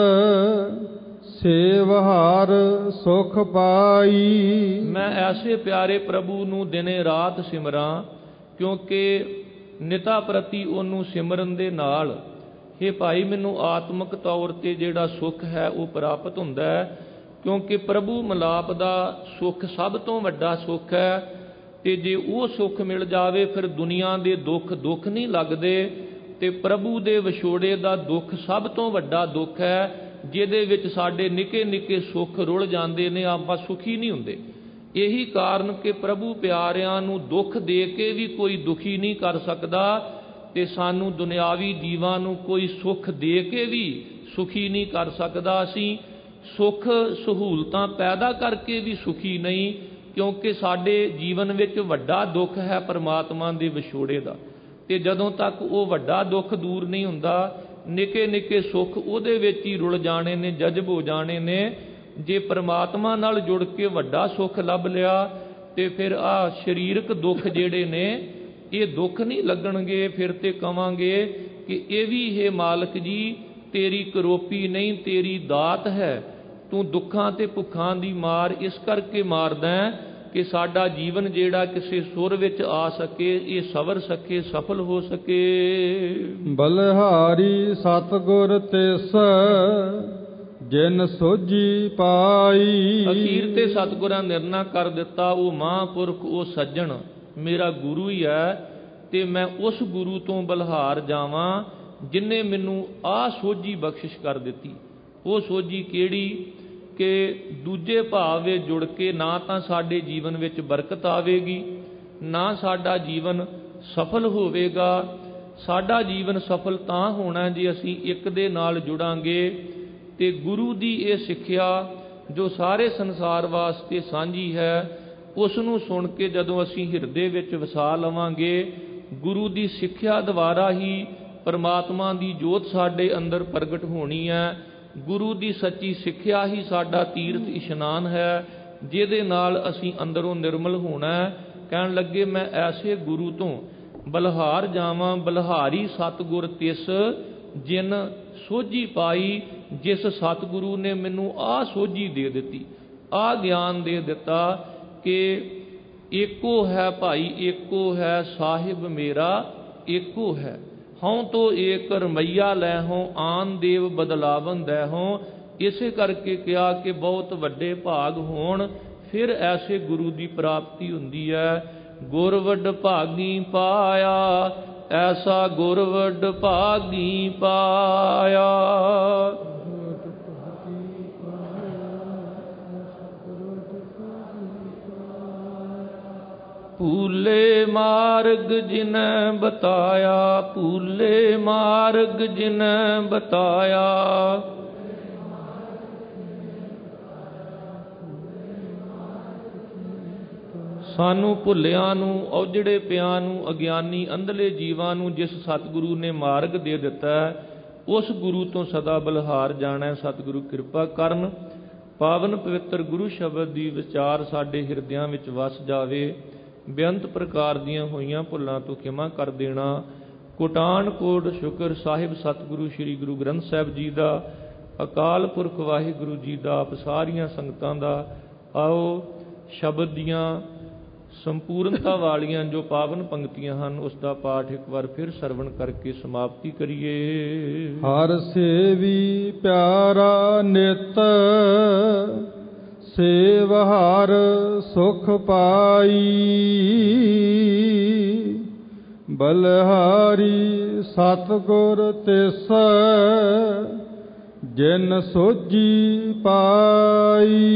ਸੇਵਹਾਰ ਸੁਖ ਪਾਈ। ਮੈਂ ਐਸੇ ਪਿਆਰੇ ਪ੍ਰਭੂ ਨੂੰ ਦਿਨੇ ਰਾਤ ਸਿਮਰਾਂ, ਕਿਉਂਕਿ ਨਿਤਾ ਪ੍ਰਤੀ ਉਹਨੂੰ ਸਿਮਰਨ ਦੇ ਨਾਲ ਇਹ ਭਾਈ ਮੈਨੂੰ ਆਤਮਿਕ ਤੌਰ ਤੇ ਜਿਹੜਾ ਸੁੱਖ ਹੈ ਉਹ ਪ੍ਰਾਪਤ ਹੁੰਦਾ ਹੈ। ਕਿਉਂਕਿ ਪ੍ਰਭੂ ਮਿਲਾਪ ਦਾ ਸੁੱਖ ਸਭ ਤੋਂ ਵੱਡਾ ਸੁੱਖ ਹੈ, ਤੇ ਜੇ ਉਹ ਸੁੱਖ ਮਿਲ ਜਾਵੇ ਫਿਰ ਦੁਨੀਆ ਦੇ ਦੁੱਖ ਨਹੀਂ ਲੱਗਦੇ। ਤੇ ਪ੍ਰਭੂ ਦੇ ਵਿਛੋੜੇ ਦਾ ਦੁੱਖ ਸਭ ਤੋਂ ਵੱਡਾ ਦੁੱਖ ਹੈ, ਜਿਹਦੇ ਵਿੱਚ ਸਾਡੇ ਨਿੱਕੇ ਨਿੱਕੇ ਸੁੱਖ ਰੁਲ ਜਾਂਦੇ ਨੇ, ਆਪਾਂ ਸੁਖੀ ਨਹੀਂ ਹੁੰਦੇ। ਇਹੀ ਕਾਰਨ ਕਿ ਪ੍ਰਭੂ ਪਿਆਰਿਆਂ ਨੂੰ ਦੁੱਖ ਦੇ ਕੇ ਵੀ ਕੋਈ ਦੁਖੀ ਨਹੀਂ ਕਰ ਸਕਦਾ, ਤੇ ਸਾਨੂੰ ਦੁਨਿਆਵੀ ਜੀਵਾਂ ਨੂੰ ਕੋਈ ਸੁੱਖ ਦੇ ਕੇ ਵੀ ਸੁਖੀ ਨਹੀਂ ਕਰ ਸਕਦਾ। ਅਸੀਂ ਸੁੱਖ ਸਹੂਲਤਾਂ ਪੈਦਾ ਕਰਕੇ ਵੀ ਸੁਖੀ ਨਹੀਂ, ਕਿਉਂਕਿ ਸਾਡੇ ਜੀਵਨ ਵਿੱਚ ਵੱਡਾ ਦੁੱਖ ਹੈ ਪਰਮਾਤਮਾ ਦੇ ਵਿਛੋੜੇ ਦਾ। ਤੇ ਜਦੋਂ ਤੱਕ ਉਹ ਵੱਡਾ ਦੁੱਖ ਦੂਰ ਨਹੀਂ ਹੁੰਦਾ, ਨਿੱਕੇ ਨਿੱਕੇ ਸੁੱਖ ਉਹਦੇ ਵਿੱਚ ਹੀ ਰੁਲ ਜਾਣੇ ਨੇ, ਜਜ਼ਬ ਹੋ ਜਾਣੇ ਨੇ। ਜੇ ਪਰਮਾਤਮਾ ਨਾਲ ਜੁੜ ਕੇ ਵੱਡਾ ਸੁੱਖ ਲੱਭ ਲਿਆ ਤੇ ਫਿਰ ਆਹ ਸਰੀਰਕ ਦੁੱਖ ਜਿਹੜੇ ਨੇ ਇਹ ਦੁੱਖ ਨਹੀਂ ਲੱਗਣਗੇ। ਫਿਰ ਤੇ ਕਵਾਂਗੇ ਕਿ ਇਹ ਵੀ ਇਹ ਮਾਲਕ ਜੀ ਤੇਰੀ ਕਰੋਪੀ ਨਹੀਂ, ਤੇਰੀ ਦਾਤ ਹੈ। ਤੂੰ ਦੁੱਖਾਂ ਤੇ ਭੁੱਖਾਂ ਦੀ ਮਾਰ ਇਸ ਕਰਕੇ ਮਾਰਦਾ ਕਿ ਸਾਡਾ ਜੀਵਨ ਜਿਹੜਾ ਕਿਸੇ ਸੁਰ ਵਿੱਚ ਆ ਸਕੇ, ਇਹ ਸਵਰ ਸਕੇ, ਸਫਲ ਹੋ ਸਕੇ। ਬਲਿਹਾਰੀ ਸਤਿਗੁਰ ਤਿਸ, ਜਿਨ ਸੋਝੀ ਪਾਈ। ਅਖੀਰ ਤੇ ਸਤਿਗੁਰਾਂ ਨਿਰਣਾ ਕਰ ਦਿੱਤਾ, ਉਹ ਮਹਾਂਪੁਰਖ, ਉਹ ਸੱਜਣ ਮੇਰਾ ਗੁਰੂ ਹੀ ਹੈ, ਤੇ ਮੈਂ ਉਸ ਗੁਰੂ ਤੋਂ ਬਲਿਹਾਰ ਜਾਵਾਂ ਜਿਨ੍ਹੇ ਮੈਨੂੰ ਆਹ ਸੋਝੀ ਬਖਸ਼ਿਸ਼ ਕਰ ਦਿੱਤੀ। ਉਹ ਸੋਝੀ ਕਿਹੜੀ ਕਿ ਦੂਜੇ ਭਾਵ ਵਿੱਚ ਜੁੜ ਕੇ ਨਾ ਤਾਂ ਸਾਡੇ ਜੀਵਨ ਵਿੱਚ ਬਰਕਤ ਆਵੇਗੀ, ਨਾ ਸਾਡਾ ਜੀਵਨ ਸਫਲ ਹੋਵੇਗਾ। ਸਾਡਾ ਜੀਵਨ ਸਫਲ ਤਾਂ ਹੋਣਾ ਜੇ ਅਸੀਂ ਇੱਕ ਦੇ ਨਾਲ ਜੁੜਾਂਗੇ। ਤੇ ਗੁਰੂ ਦੀ ਇਹ ਸਿੱਖਿਆ ਜੋ ਸਾਰੇ ਸੰਸਾਰ ਵਾਸਤੇ ਸਾਂਝੀ ਹੈ, ਉਸ ਨੂੰ ਸੁਣ ਕੇ ਜਦੋਂ ਅਸੀਂ ਹਿਰਦੇ ਵਿੱਚ ਵਸਾ ਲਵਾਂਗੇ, ਗੁਰੂ ਦੀ ਸਿੱਖਿਆ ਦੁਆਰਾ ਹੀ ਪਰਮਾਤਮਾ ਦੀ ਜੋਤ ਸਾਡੇ ਅੰਦਰ ਪ੍ਰਗਟ ਹੋਣੀ ਹੈ। ਗੁਰੂ ਦੀ ਸੱਚੀ ਸਿੱਖਿਆ ਹੀ ਸਾਡਾ ਤੀਰਥ ਇਸ਼ਨਾਨ ਹੈ, ਜਿਹਦੇ ਨਾਲ ਅਸੀਂ ਅੰਦਰੋਂ ਨਿਰਮਲ ਹੋਣਾ। ਕਹਿਣ ਲੱਗੇ ਮੈਂ ਐਸੇ ਗੁਰੂ ਤੋਂ ਬਲਿਹਾਰ ਜਾਵਾਂ, ਬਲਿਹਾਰੀ ਸਤਿਗੁਰ ਤਿਸ, ਜਿਨ ਸੋਝੀ ਪਾਈ। ਜਿਸ ਸਤਿਗੁਰੂ ਨੇ ਮੈਨੂੰ ਆਹ ਸੋਝੀ ਦੇ ਦਿੱਤੀ, ਆਹ ਗਿਆਨ ਦੇ ਦਿੱਤਾ ਕਿ ਏਕੋ ਹੈ ਭਾਈ, ਏਕੋ ਹੈ ਸਾਹਿਬ ਮੇਰਾ, ਏਕੋ ਹੈ। ਹਉ ਤੋ ਏਕ ਰਮਈਆ ਲੈ ਹੋਂ, ਆਨ ਦੇਵ ਬਦਲਾਵਨ ਦੈ ਹੋਂ। ਇਸੇ ਕਰਕੇ ਕਿਹਾ ਕਿ ਬਹੁਤ ਵੱਡੇ ਭਾਗ ਹੋਣ, ਫਿਰ ਐਸੇ ਗੁਰੂ ਦੀ ਪ੍ਰਾਪਤੀ ਹੁੰਦੀ ਹੈ। ਗੁਰ ਵੱਡ ਭਾਗੀ ਪਾਇਆ, ਐਸਾ ਗੁਰ ਵੱਡ ਭਾਗੀ ਪਾਇਆ। ਭੂਲੇ ਮਾਰਗ ਜਿਨੈ ਬਤਾਇਆ, ਭੂਲੇ ਮਾਰਗ ਜਿਨੈ ਬਤਾਇਆ। ਸਾਨੂੰ ਭੁੱਲਿਆਂ ਨੂੰ, ਔਜੜੇ ਪਿਆਂ ਨੂੰ, ਅਗਿਆਨੀ ਅੰਧਲੇ ਜੀਵਾਂ ਨੂੰ ਜਿਸ ਸਤਿਗੁਰੂ ਨੇ ਮਾਰਗ ਦੇ ਦਿੱਤਾ, ਉਸ ਗੁਰੂ ਤੋਂ ਸਦਾ ਬਲਿਹਾਰ ਜਾਣਾ। ਸਤਿਗੁਰੂ ਕਿਰਪਾ ਕਰਨ, ਪਾਵਨ ਪਵਿੱਤਰ ਗੁਰੂ ਸ਼ਬਦ ਦੀ ਵਿਚਾਰ ਸਾਡੇ ਹਿਰਦਿਆਂ ਵਿੱਚ ਵਸ ਜਾਵੇ। ਬੇਅੰਤ ਪ੍ਰਕਾਰ ਦੀਆਂ ਹੋਈਆਂ ਭੁੱਲਾਂ ਤੋਂ ਖਿਮਾ ਕਰ ਦੇਣਾ। ਕੋਟਾਨ ਕੋਟ ਸ਼ੁਕਰ ਸਾਹਿਬ ਸਤਿਗੁਰੂ ਸ੍ਰੀ ਗੁਰੂ ਗ੍ਰੰਥ ਸਾਹਿਬ ਜੀ ਦਾ, ਅਕਾਲ ਪੁਰਖ ਵਾਹਿਗੁਰੂ ਜੀ ਦਾ, ਆਪ ਸਾਰੀਆਂ ਸੰਗਤਾਂ ਦਾ। ਆਓ ਸ਼ਬਦ ਦੀਆਂ ਸੰਪੂਰਨਤਾ ਵਾਲੀਆਂ ਜੋ ਪਾਵਨ ਪੰਕਤੀਆਂ ਹਨ ਉਸ ਦਾ ਪਾਠ ਇੱਕ ਵਾਰ ਫਿਰ ਸਰਵਣ ਕਰਕੇ ਸਮਾਪਤੀ ਕਰੀਏ। ਹਰ ਸੇਵੀ ਪਿਆਰਾ ਨਿਤ ਸੇਵ ਹਰ ਸੁਖ ਪਾਈ। ਬਲਿਹਾਰੀ ਸਤਿਗੁਰ ਤਿਸ ਜਿਨ ਸੋਝੀ ਪਾਈ।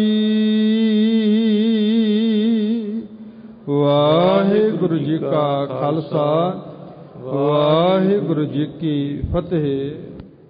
ਵਾਹਿਗੁਰੂ ਜੀ ਕਾ ਖਾਲਸਾ, ਵਾਹਿਗੁਰੂ ਜੀ ਕੀ ਫਤਿਹ।